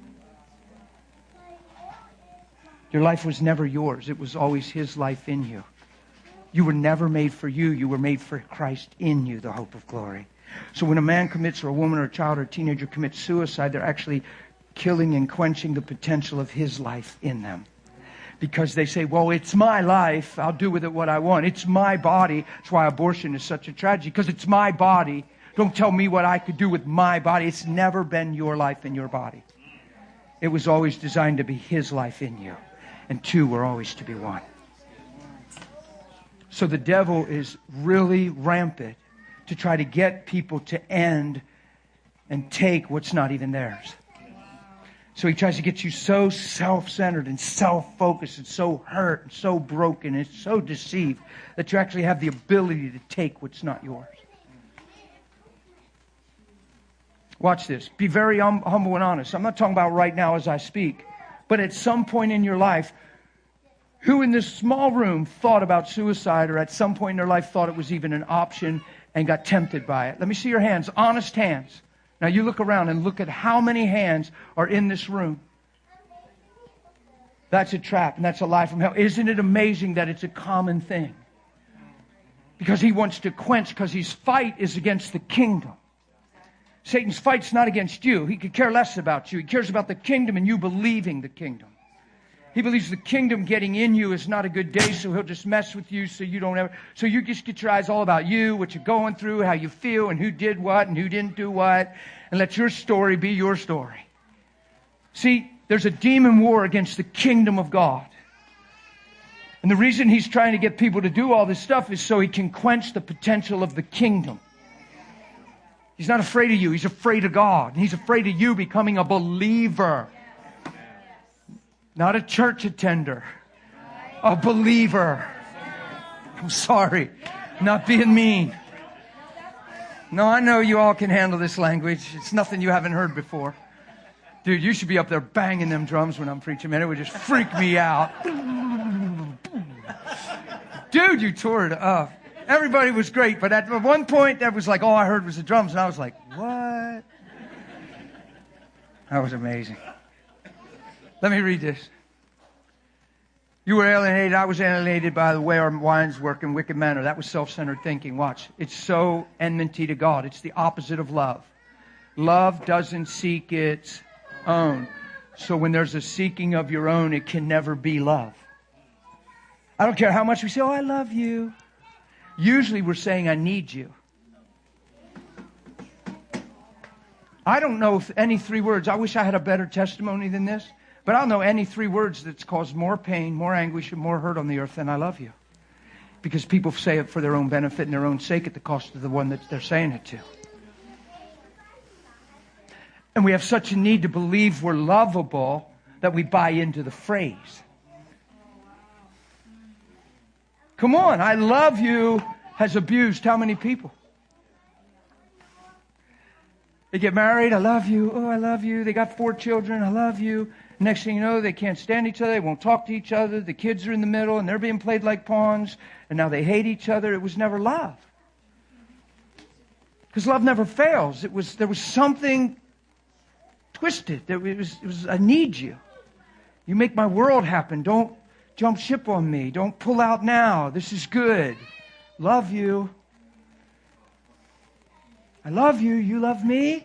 Your life was never yours. It was always His life in you. You were never made for you. You were made for Christ in you, the hope of glory. So when a man commits, or a woman, or a child, or a teenager commits suicide, they're actually killing and quenching the potential of His life in them. Because they say, well, it's my life. I'll do with it what I want. It's my body. That's why abortion is such a tragedy. Because it's my body. Don't tell me what I could do with my body. It's never been your life in your body. It was always designed to be His life in you. And two were always to be one. So the devil is really rampant to try to get people to end and take what's not even theirs. So he tries to get you so self-centered and self-focused and so hurt and so broken and so deceived that you actually have the ability to take what's not yours. Watch this. Be very hum- humble and honest. I'm not talking about right now as I speak. But at some point in your life, who in this small room thought about suicide or at some point in their life thought it was even an option and got tempted by it? Let me see your hands. Honest hands. Now you look around and look at how many hands are in this room. That's a trap and that's a lie from hell. Isn't it amazing that it's a common thing? Because he wants to quench, because his fight is against the kingdom. Satan's fight's not against you. He could care less about you. He cares about the kingdom and you believing the kingdom. He believes the kingdom getting in you is not a good day, so he'll just mess with you so you don't ever... So you just get your eyes all about you, what you're going through, how you feel, and who did what and who didn't do what, and let your story be your story. See, there's a demon war against the kingdom of God. And the reason he's trying to get people to do all this stuff is so he can quench the potential of the kingdom. He's not afraid of you. He's afraid of God. He's afraid of you becoming a believer. Not a church attender. A believer. I'm sorry. Not being mean. No, I know you all can handle this language. It's nothing you haven't heard before. Dude, you should be up there banging them drums when I'm preaching, man. It would just freak me out. Dude, you tore it up. Everybody was great, but at one point, that was like all I heard was the drums, and I was like, what? That was amazing. Let me read this. You were alienated. I was alienated by the way our minds work in wicked manner. That was self-centered thinking. Watch. It's so enmity to God. It's the opposite of love. Love doesn't seek its own. So when there's a seeking of your own, it can never be love. I don't care how much we say, oh, I love you. Usually we're saying, I need you. I don't know if any three words. I wish I had a better testimony than this. But I don't know any three words that's caused more pain, more anguish, and more hurt on the earth than I love you. Because people say it for their own benefit and their own sake at the cost of the one that they're saying it to. And we have such a need to believe we're lovable that we buy into the phrase. Come on, I love you has abused how many people? They get married, I love you, oh, I love you. They got four children, I love you. Next thing you know, they can't stand each other, they won't talk to each other. The kids are in the middle and they're being played like pawns. And now they hate each other. It was never love. Because love never fails. It was, there was something twisted. There was, it was, I need you. You make my world happen. Don't jump ship on me. Don't pull out now. This is good. Love you. I love you. You love me.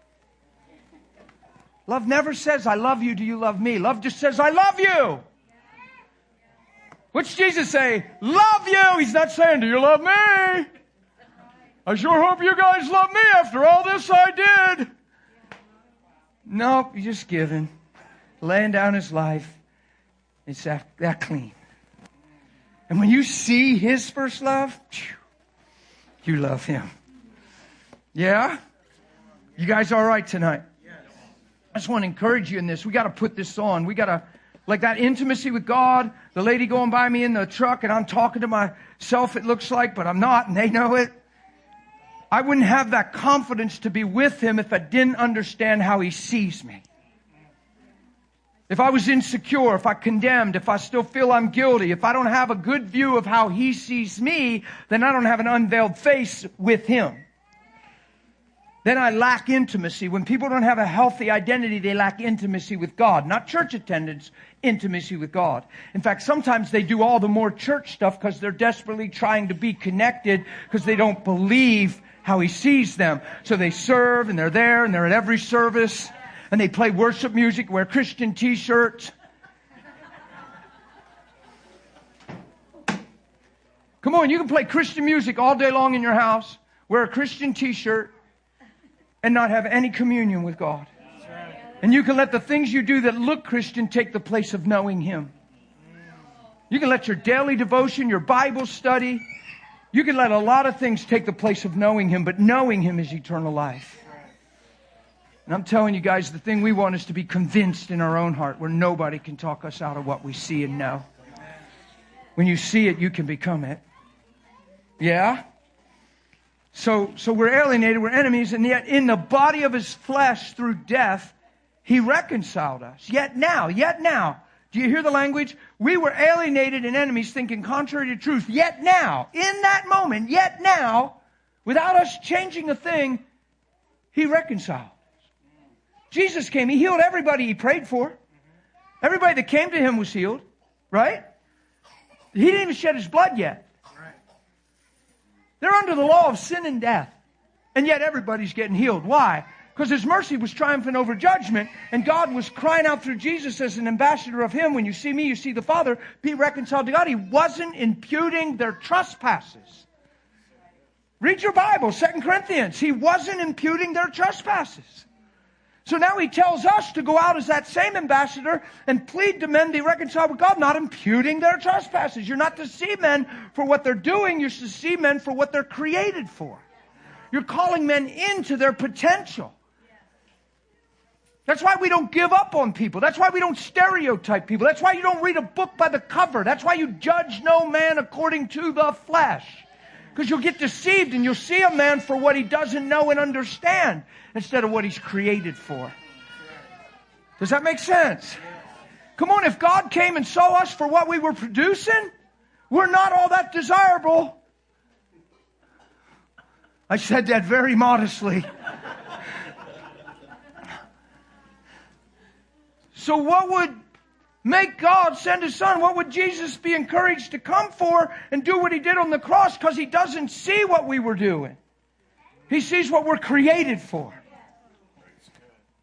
Love never says, I love you. Do you love me? Love just says, I love you. What's Jesus say? Love you. He's not saying, do you love me? I sure hope you guys love me after all this I did. Nope, he's just giving. Laying down his life. It's that, that clean. And when you see his first love, you love him. Yeah? You guys all right tonight? I just want to encourage you in this. We got to put this on. We got to, like that intimacy with God, the lady going by me in the truck and I'm talking to myself, it looks like, but I'm not, and they know it. I wouldn't have that confidence to be with him if I didn't understand how he sees me. If I was insecure, if I condemned, if I still feel I'm guilty, if I don't have a good view of how he sees me, then I don't have an unveiled face with him. Then I lack intimacy. When people don't have a healthy identity, they lack intimacy with God. Not church attendance, intimacy with God. In fact, sometimes they do all the more church stuff because they're desperately trying to be connected because they don't believe how he sees them. So they serve and they're there and they're at every service and they play worship music, wear Christian t-shirts. Come on, you can play Christian music all day long in your house, wear a Christian t-shirt, and not have any communion with God. And you can let the things you do that look Christian take the place of knowing him. You can let your daily devotion, your Bible study, you can let a lot of things take the place of knowing him, but knowing him is eternal life. And I'm telling you guys, the thing we want is to be convinced in our own heart where nobody can talk us out of what we see and know. When you see it, you can become it. Yeah? So, so we're alienated, we're enemies, and yet in the body of his flesh through death, he reconciled us. Yet now, yet now, do you hear the language? We were alienated and enemies thinking contrary to truth. Yet now, in that moment, yet now, without us changing a thing, he reconciled us. Jesus came, he healed everybody he prayed for. Everybody that came to him was healed, right? He didn't even shed his blood yet. They're under the law of sin and death. And yet everybody's getting healed. Why? Because his mercy was triumphant over judgment. And God was crying out through Jesus as an ambassador of him. When you see me, you see the Father. Be reconciled to God. He wasn't imputing their trespasses. Read your Bible, Second Corinthians. He wasn't imputing their trespasses. So now he tells us to go out as that same ambassador and plead to men be reconciled with God, not imputing their trespasses. You're not to see men for what they're doing. You're to see men for what they're created for. You're calling men into their potential. That's why we don't give up on people. That's why we don't stereotype people. That's why you don't read a book by the cover. That's why you judge no man according to the flesh. Because you'll get deceived and you'll see a man for what he doesn't know and understand instead of what he's created for. Does that make sense? Come on, if God came and saw us for what we were producing, we're not all that desirable. I said that very modestly. So what would make God send his son? What would Jesus be encouraged to come for and do what he did on the cross? Because he doesn't see what we were doing. He sees what we're created for.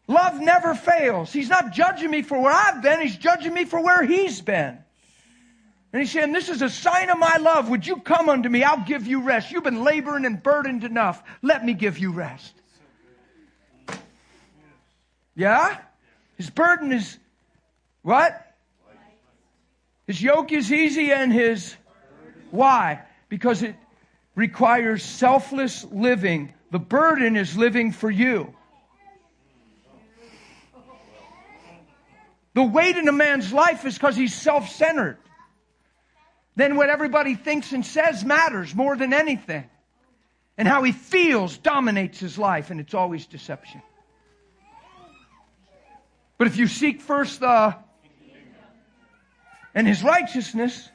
Love never fails. He's not judging me for where I've been. He's judging me for where He's been. And He's saying, this is a sign of my love. Would you come unto me? I'll give you rest. You've been laboring and burdened enough. Let me give you rest. Yeah? His burden is what? His yoke is easy and His... Why? Because it requires selfless living. The burden is living for you. The weight in a man's life is because he's self-centered. Then what everybody thinks and says matters more than anything. And how he feels dominates his life, and it's always deception. But if you seek first the and His righteousness,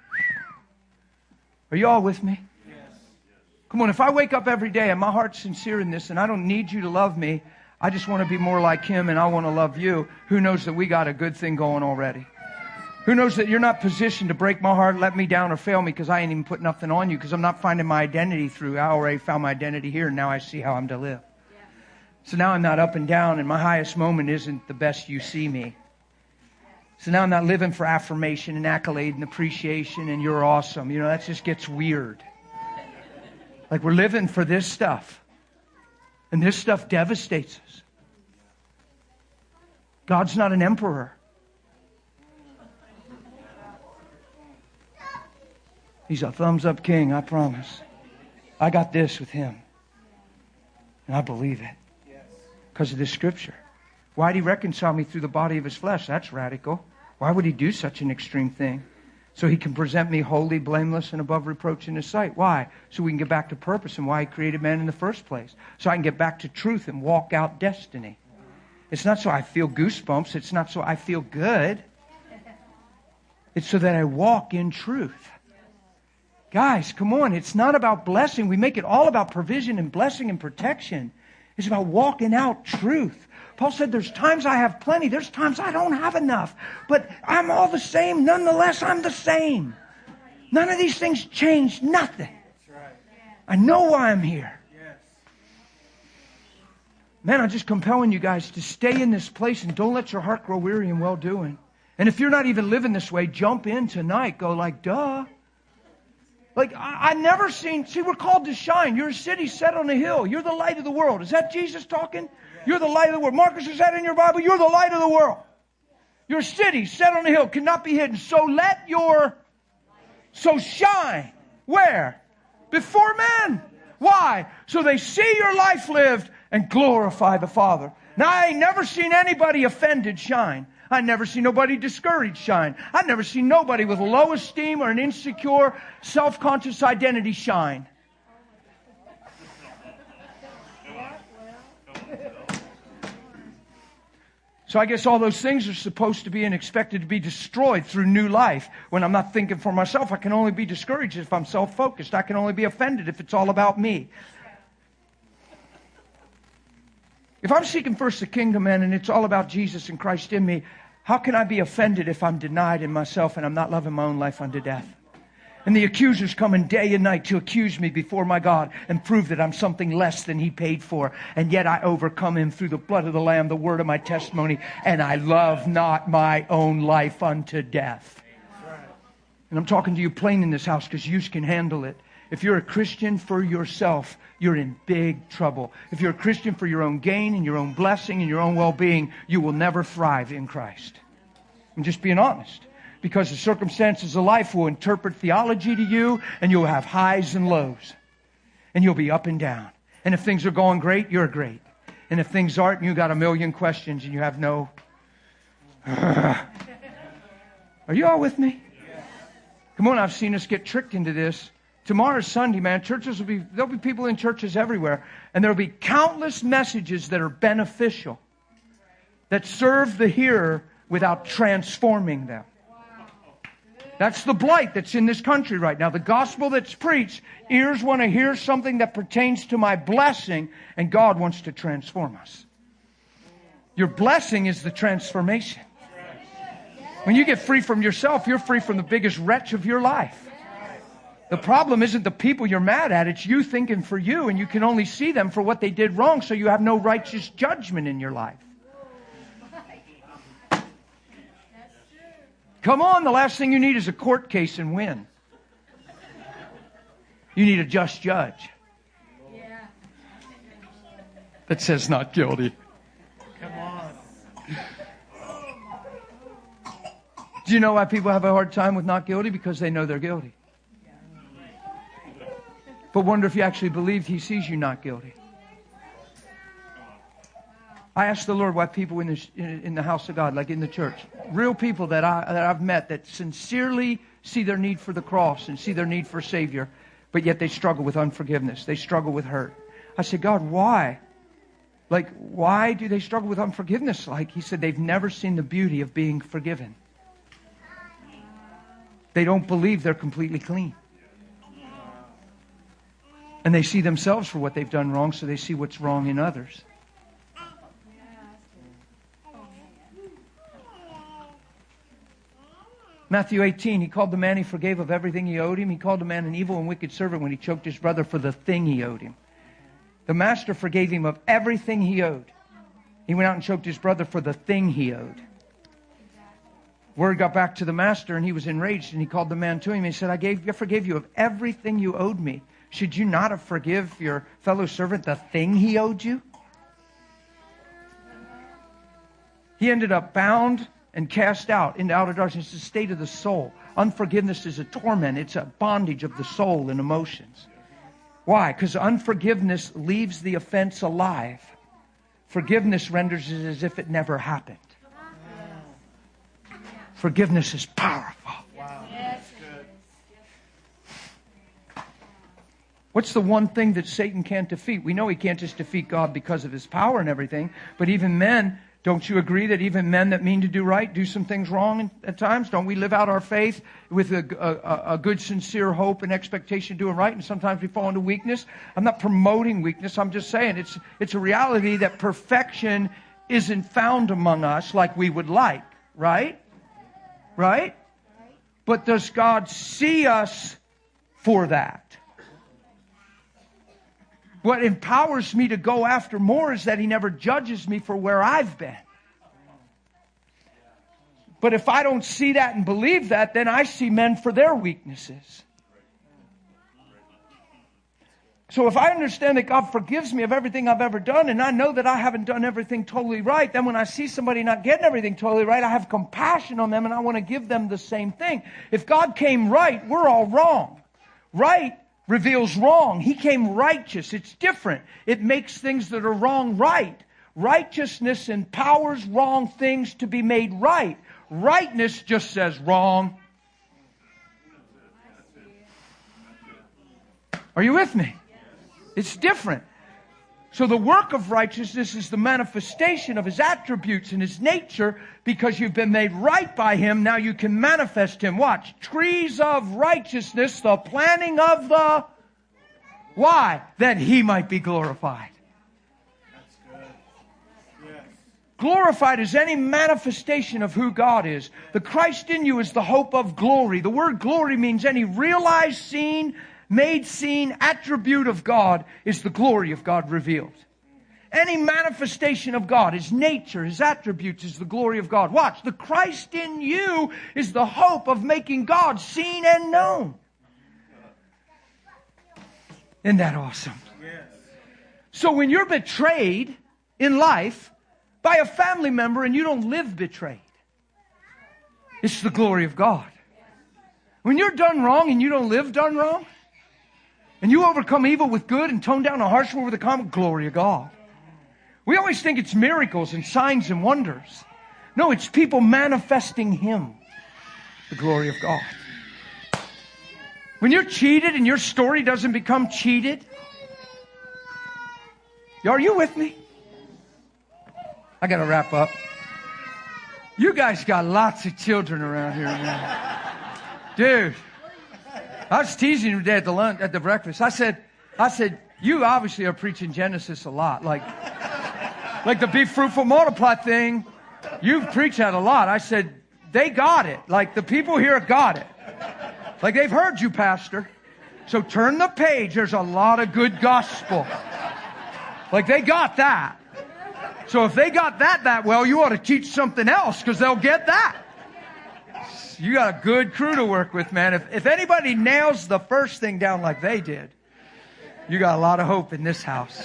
are you all with me? Yes. Come on, if I wake up every day and my heart's sincere in this and I don't need you to love me, I just want to be more like Him and I want to love you, who knows that we got a good thing going already? Who knows that you're not positioned to break my heart, let me down, or fail me because I ain't even put nothing on you, because I'm not finding my identity through. I already found my identity here, and now I see how I'm to live. So now I'm not up and down, and my highest moment isn't the best you see me. So now I'm not living for affirmation and accolade and appreciation and you're awesome. You know, that just gets weird. Like we're living for this stuff. And this stuff devastates us. God's not an emperor. He's a thumbs up king, I promise. I got this with Him. And I believe it. Because of this scripture. Why'd He reconcile me through the body of His flesh? That's radical. Why would He do such an extreme thing? So He can present me holy, blameless, and above reproach in His sight. Why? So we can get back to purpose and why He created man in the first place. So I can get back to truth and walk out destiny. It's not so I feel goosebumps. It's not so I feel good. It's so that I walk in truth. Guys, come on. It's not about blessing. We make it all about provision and blessing and protection. It's about walking out truth. Paul said there's times I have plenty. There's times I don't have enough. But I'm all the same. Nonetheless, I'm the same. None of these things change nothing. I know why I'm here. Man, I'm just compelling you guys to stay in this place and don't let your heart grow weary in well-doing. And if you're not even living this way, jump in tonight. Go like, duh. Like, I, I never seen... See, we're called to shine. You're a city set on a hill. You're the light of the world. Is that Jesus talking? You're the light of the world. Marcus, is that in your Bible? You're the light of the world. You're a city set on a hill, cannot be hidden. So let your... So shine. Where? Before men. Why? So they see your life lived and glorify the Father. Now, I ain't never seen anybody offended shine. I never seen nobody discouraged shine. I never seen nobody with a low esteem or an insecure, self-conscious identity shine. So I guess all those things are supposed to be and expected to be destroyed through new life. When I'm not thinking for myself, I can only be discouraged if I'm self-focused. I can only be offended if it's all about me. If I'm seeking first the kingdom, man, and it's all about Jesus and Christ in me, how can I be offended if I'm denied in myself and I'm not loving my own life unto death? And the accuser's coming day and night to accuse me before my God and prove that I'm something less than He paid for. And yet I overcome him through the blood of the Lamb, the word of my testimony, and I love not my own life unto death. And I'm talking to you plain in this house because you can handle it. If you're a Christian for yourself, you're in big trouble. If you're a Christian for your own gain and your own blessing and your own well-being, you will never thrive in Christ. I'm just being honest. Because the circumstances of life will interpret theology to you, and you'll have highs and lows. And you'll be up and down. And if things are going great, you're great. And if things aren't, and you got a million questions and you have no... Are you all with me? Come on, I've seen us get tricked into this. Tomorrow's Sunday, man. Churches will be, there'll be people in churches everywhere. And there'll be countless messages that are beneficial. That serve the hearer without transforming them. That's the blight that's in this country right now. The gospel that's preached, ears want to hear something that pertains to my blessing, and God wants to transform us. Your blessing is the transformation. When you get free from yourself, you're free from the biggest wretch of your life. The problem isn't the people you're mad at. It's you thinking for you, and you can only see them for what they did wrong, so you have no righteous judgment in your life. Come on, the last thing you need is a court case and win. You need a just judge that says not guilty. Come on. Do you know why people have a hard time with not guilty? Because they know they're guilty. But wonder if you actually believed He sees you not guilty. I asked the Lord why people in the, in the house of God, like in the church, real people that, I, that I've met that sincerely see their need for the cross and see their need for a Savior, but yet they struggle with unforgiveness. They struggle with hurt. I said, God, why? Like, why do they struggle with unforgiveness? Like, He said, they've never seen the beauty of being forgiven. They don't believe they're completely clean. And they see themselves for what they've done wrong, so they see what's wrong in others. Matthew eighteen, He called the man He forgave of everything he owed him. He called the man an evil and wicked servant when he choked his brother for the thing he owed him. The master forgave him of everything he owed. He went out and choked his brother for the thing he owed. Word got back to the master, and he was enraged, and he called the man to him. He said, I gave, I forgave you of everything you owed me. Should you not have forgive your fellow servant the thing he owed you? He ended up bound and cast out into outer darkness. It's the state of the soul. Unforgiveness is a torment. It's a bondage of the soul and emotions. Why? Because unforgiveness leaves the offense alive. Forgiveness renders it as if it never happened. Forgiveness is powerful. Wow. That's good. What's the one thing that Satan can't defeat? We know he can't just defeat God because of his power and everything, but even men, don't you agree that even men that mean to do right do some things wrong at times? Don't we live out our faith with a, a, a good, sincere hope and expectation of doing right, and sometimes we fall into weakness? I'm not promoting weakness. I'm just saying it's it's a reality that perfection isn't found among us like we would like, right? Right? But does God see us for that? What empowers me to go after more is that He never judges me for where I've been. But if I don't see that and believe that, then I see men for their weaknesses. So if I understand that God forgives me of everything I've ever done, and I know that I haven't done everything totally right, then when I see somebody not getting everything totally right, I have compassion on them and I want to give them the same thing. If God came right, we're all wrong. Right reveals wrong. He came righteous. It's different. It makes things that are wrong right. Righteousness empowers wrong things to be made right. Rightness just says wrong. Are you with me? It's different. So the work of righteousness is the manifestation of His attributes and His nature. Because you've been made right by Him, now you can manifest Him. Watch. Trees of righteousness, the planting of the... Why? That He might be glorified. That's good. Yes. Glorified is any manifestation of who God is. The Christ in you is the hope of glory. The word glory means any realized, seen, made seen attribute of God is the glory of God revealed. Any manifestation of God, His nature, His attributes is the glory of God. Watch, the Christ in you is the hope of making God seen and known. Isn't that awesome? Yes. So when you're betrayed in life by a family member and you don't live betrayed, it's the glory of God. When you're done wrong and you don't live done wrong, and you overcome evil with good and tone down a harsh word with a calm, glory of God. We always think it's miracles and signs and wonders. No, it's people manifesting Him. The glory of God. When you're cheated and your story doesn't become cheated. Are you with me? I got to wrap up. You guys got lots of children around here, man. Dude. I was teasing you today at the lunch, at the breakfast. I said, I said, you obviously are preaching Genesis a lot. Like, like the be fruitful, multiply thing. You preach that a lot. I said, they got it. Like the people here got it. Like they've heard you, Pastor. So turn the page. There's a lot of good gospel. Like they got that. So if they got that that well, you ought to teach something else because they'll get that. You got a good crew to work with, man. If, if anybody nails the first thing down like they did, you got a lot of hope in this house.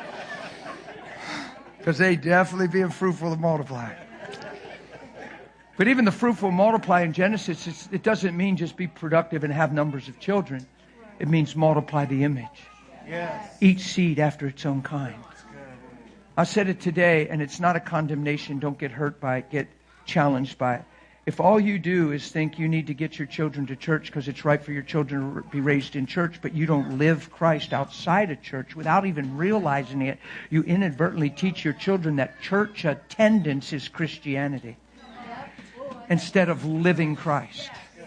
Because they definitely being fruitful and multiply. But even the fruitful multiply in Genesis, it's, it doesn't mean just be productive and have numbers of children. It means multiply the image. Yes. Each seed after its own kind. I said it today, and it's not a condemnation. Don't get hurt by it. Get challenged by it. If all you do is think you need to get your children to church because it's right for your children to be raised in church, but you don't live Christ outside of church without even realizing it, you inadvertently teach your children that church attendance is Christianity instead of living Christ.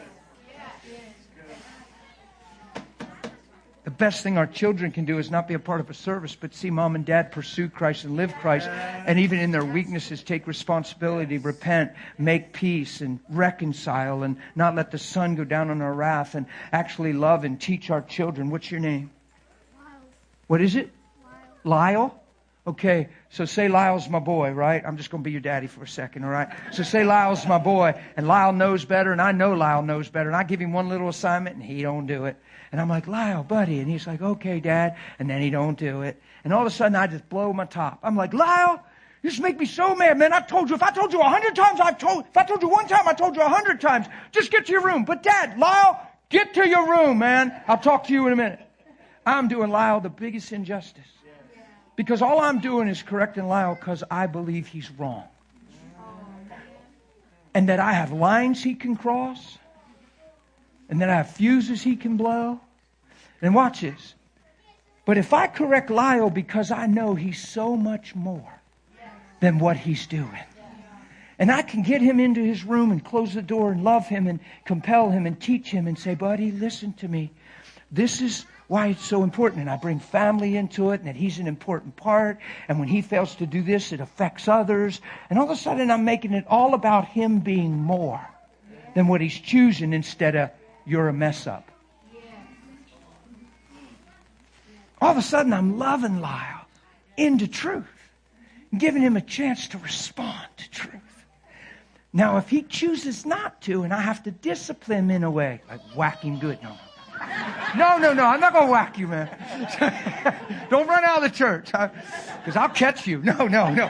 The best thing our children can do is not be a part of a service, but see mom and dad pursue Christ and live Christ. And even in their weaknesses, take responsibility, repent, make peace, and reconcile, and not let the sun go down on our wrath, and actually love and teach our children. What's your name? Lyle. What is it? Lyle. Lyle? Okay, so say Lyle's my boy, right? I'm just going to be your daddy for a second, all right? So say Lyle's my boy, and Lyle knows better, and I know Lyle knows better, and I give him one little assignment, and he don't do it. And I'm like, Lyle, buddy. And he's like, okay, Dad. And then he don't do it. And all of a sudden, I just blow my top. I'm like, Lyle, you just make me so mad, man. I told you. If I told you a hundred times, I told. If I told you one time, I told you a hundred times. Just get to your room. But Dad, Lyle, get to your room, man. I'll talk to you in a minute. I'm doing Lyle the biggest injustice. Because all I'm doing is correcting Lyle because I believe he's wrong. And that I have lines he can cross. And that I have fuses he can blow. And watch this. But if I correct Lyle because I know he's so much more than what he's doing. And I can get him into his room and close the door and love him and compel him and teach him and say, buddy, listen to me. This is why it's so important. And I bring family into it and that he's an important part. And when he fails to do this, it affects others. And all of a sudden I'm making it all about him being more than what he's choosing instead of you're a mess up. All of a sudden, I'm loving Lyle into truth, giving him a chance to respond to truth. Now, if he chooses not to, and I have to discipline him in a way, like whack him good. No, no, no, no, I'm not going to whack you, man. Don't run out of the church, because I'll catch you. No, no, no.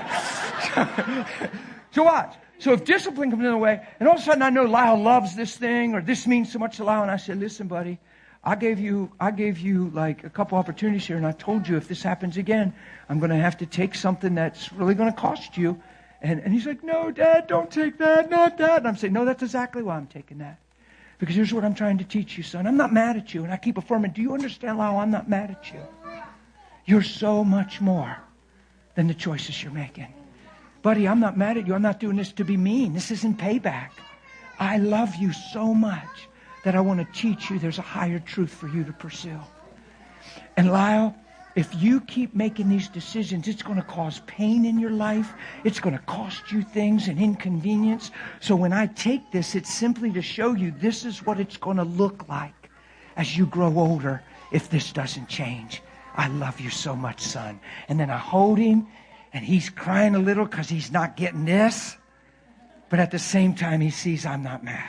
So watch. So if discipline comes in the way, and all of a sudden I know Lyle loves this thing, or this means so much to Lyle, and I said, listen, buddy, I gave you, I gave you like a couple opportunities here, and I told you if this happens again, I'm going to have to take something that's really going to cost you. And, and he's like, no, Dad, don't take that, not that. And I'm saying, no, that's exactly why I'm taking that. Because here's what I'm trying to teach you, son. I'm not mad at you. And I keep affirming, do you understand, Lyle? I'm not mad at you. You're so much more than the choices you're making. Buddy, I'm not mad at you. I'm not doing this to be mean. This isn't payback. I love you so much that I want to teach you there's a higher truth for you to pursue. And Lyle, if you keep making these decisions, it's going to cause pain in your life. It's going to cost you things and inconvenience. So when I take this, it's simply to show you this is what it's going to look like as you grow older if this doesn't change. I love you so much, son. And then I hold him, and he's crying a little because he's not getting this. But at the same time, he sees I'm not mad.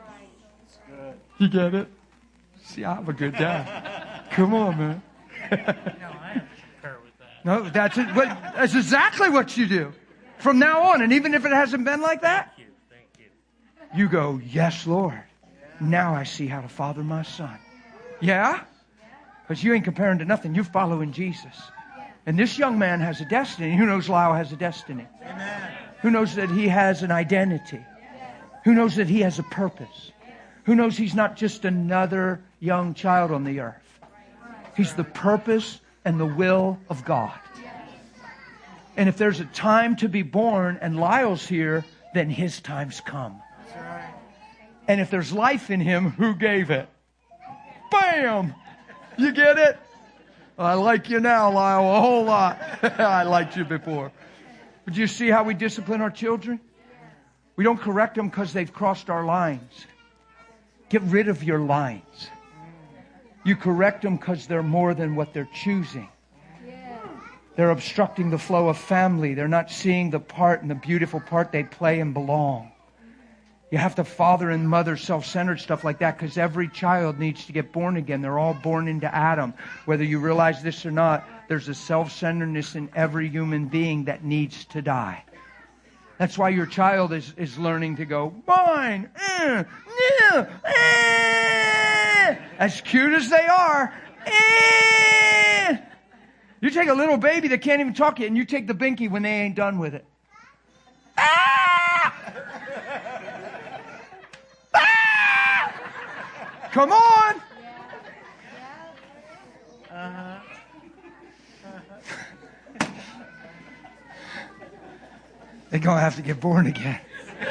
You get it? See, I'm a good dad. Come on, man. No, I have to concur with that. No, that's it. But that's exactly what you do from now on. And even if it hasn't been like that, Thank you. Thank you. you go, yes, Lord. Now I see how to father my son. Yeah? Because you ain't comparing to nothing. You're following Jesus. And this young man has a destiny. Who knows Lyle has a destiny? Amen. Who knows that he has an identity? Who knows that he has a purpose? Who knows he's not just another young child on the earth? He's the purpose and the will of God. And if there's a time to be born and Lyle's here, then his time's come. And if there's life in him, who gave it? Bam! You get it? I like you now, Lyle, a whole lot. I liked you before. But do you see how we discipline our children? We don't correct them because they've crossed our lines. Get rid of your lines. You correct them because they're more than what they're choosing. They're obstructing the flow of family. They're not seeing the part and the beautiful part they play and belong. You have to father and mother self-centered stuff like that because every child needs to get born again. They're all born into Adam. Whether you realize this or not, there's a self-centeredness in every human being that needs to die. That's why your child is, is learning to go, mine, eh, yeah, eh. As cute as they are, eh. You take a little baby that can't even talk yet, and you take the binky when they ain't done with it. Ah! Ah! Come on! Uh-huh. They're going to have to get born again.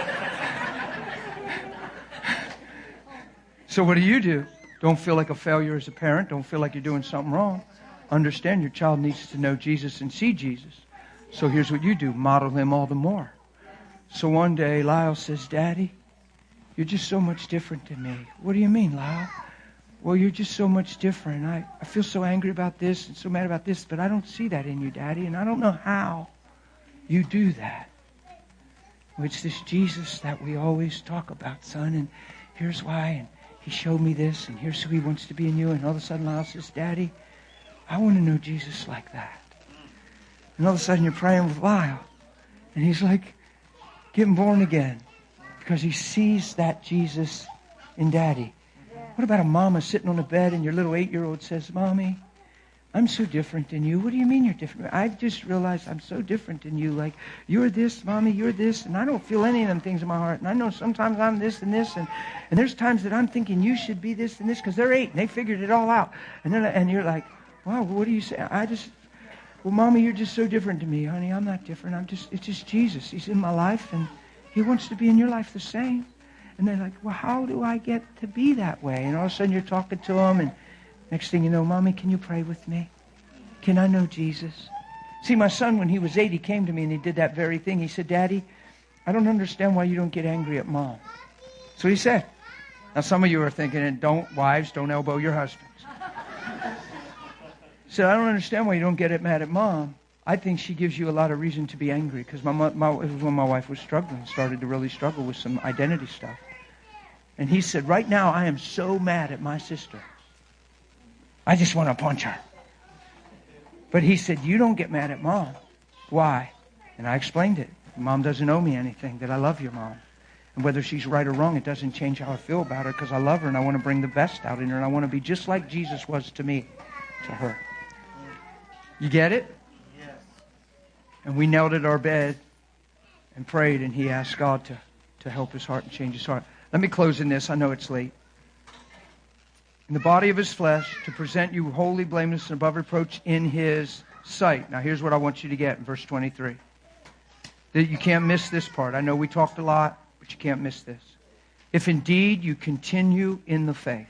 So what do you do? Don't feel like a failure as a parent. Don't feel like you're doing something wrong. Understand your child needs to know Jesus and see Jesus. So here's what you do. Model him all the more. So one day, Lyle says, Daddy, you're just so much different than me. What do you mean, Lyle? Well, you're just so much different. I, I feel so angry about this and so mad about this, but I don't see that in you, Daddy, and I don't know how you do that. It's this Jesus that we always talk about, son, and here's why, and he showed me this, and here's who he wants to be in you, and all of a sudden Lyle says, Daddy, I want to know Jesus like that. And all of a sudden you're praying with Lyle, and he's like, getting born again, because he sees that Jesus in Daddy. What about a mama sitting on a bed and your little eight-year-old says, Mommy, I'm so different than you. What do you mean you're different? I just realized I'm so different than you. Like, you're this, Mommy, you're this, and I don't feel any of them things in my heart. And I know sometimes I'm this and this, and, and there's times that I'm thinking you should be this and this, because they're eight, and they figured it all out. And then, and you're like, wow, what do you say? I just, well, Mommy, you're just so different to me, honey. I'm not different. I'm just, it's just Jesus. He's in my life, and he wants to be in your life the same. And they're like, well, how do I get to be that way? And all of a sudden you're talking to them, and next thing you know, Mommy, can you pray with me? Can I know Jesus? See, my son, when he was eight, he came to me and he did that very thing. He said, Daddy, I don't understand why you don't get angry at Mom. So he said. Now, some of you are thinking, and don't, wives, don't elbow your husbands. He said, I don't understand why you don't get mad at Mom. I think she gives you a lot of reason to be angry, because my, my, it was when my wife was struggling, started to really struggle with some identity stuff. And he said, right now, I am so mad at my sister. I just want to punch her. But he said, you don't get mad at Mom. Why? And I explained it. Mom doesn't owe me anything, that I love your Mom. And whether she's right or wrong, it doesn't change how I feel about her, because I love her and I want to bring the best out in her, and I want to be just like Jesus was to me, to her. You get it? Yes. And we knelt at our bed and prayed, and he asked God to, to help his heart and change his heart. Let me close in this. I know it's late. In the body of his flesh, to present you holy, blameless, and above reproach in his sight. Now, here's what I want you to get in verse twenty-three. That you can't miss this part. I know we talked a lot, but you can't miss this. If indeed you continue in the faith.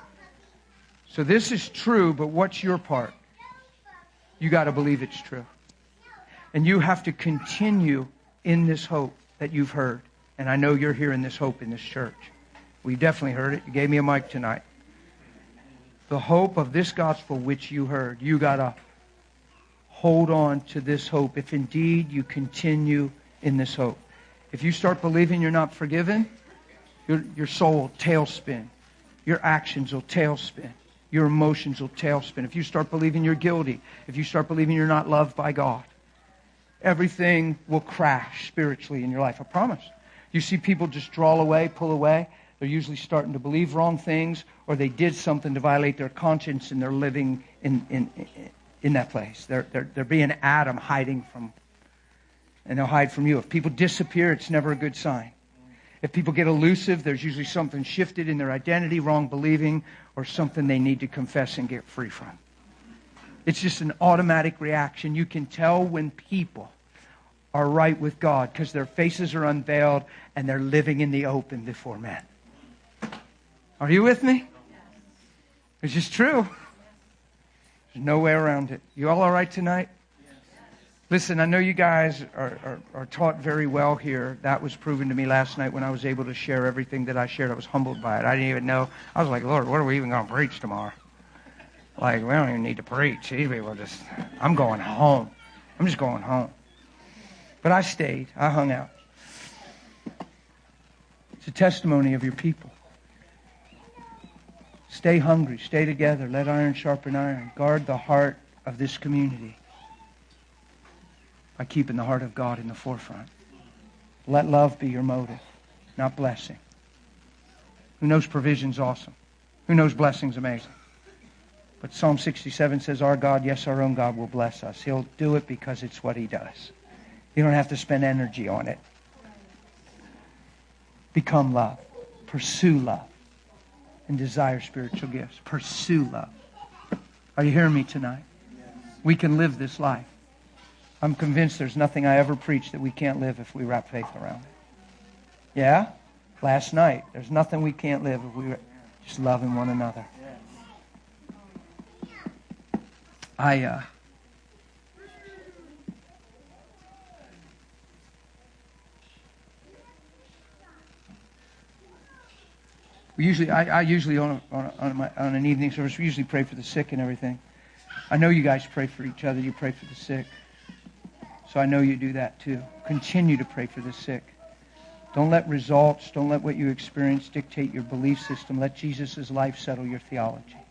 So this is true, but what's your part? You got to believe it's true. And you have to continue in this hope that you've heard. And I know you're hearing this hope in this church. We definitely heard it. You gave me a mic tonight. The hope of this gospel which you heard. You got to hold on to this hope if indeed you continue in this hope. If you start believing you're not forgiven, your, your soul will tailspin. Your actions will tailspin. Your emotions will tailspin. If you start believing you're guilty, if you start believing you're not loved by God, everything will crash spiritually in your life. I promise. You see people just draw away, pull away. They're usually starting to believe wrong things, or they did something to violate their conscience, and they're living in in, in that place. They're, they're, they're being Adam, hiding from, and they'll hide from you. If people disappear, it's never a good sign. If people get elusive, there's usually something shifted in their identity, wrong believing, or something they need to confess and get free from. It's just an automatic reaction. You can tell when people are right with God because their faces are unveiled and they're living in the open before men. Are you with me? It's just true. There's no way around it. You all all right tonight? Listen, I know you guys are, are, are taught very well here. That was proven to me last night when I was able to share everything that I shared. I was humbled by it. I didn't even know. I was like, Lord, what are we even going to preach tomorrow? Like, we don't even need to preach. These people just, I'm going home. I'm just going home. But I stayed. I hung out. It's a testimony of your people. Stay hungry. Stay together. Let iron sharpen iron. Guard the heart of this community by keeping the heart of God in the forefront. Let love be your motive, not blessing. Who knows provision's awesome? Who knows blessing's amazing? But Psalm sixty-seven says, our God, yes, our own God will bless us. He'll do it because it's what He does. You don't have to spend energy on it. Become love. Pursue love. And desire spiritual gifts. Pursue love. Are you hearing me tonight? We can live this life. I'm convinced there's nothing I ever preach that we can't live if we wrap faith around it. Yeah? Last night, there's nothing we can't live if we just loving one another. I, uh... We usually, I, I usually on a, on, a, on, my, on an evening service, we usually pray for the sick and everything. I know you guys pray for each other. You pray for the sick. So I know you do that too. Continue to pray for the sick. Don't let results, don't let what you experience dictate your belief system. Let Jesus' life settle your theology.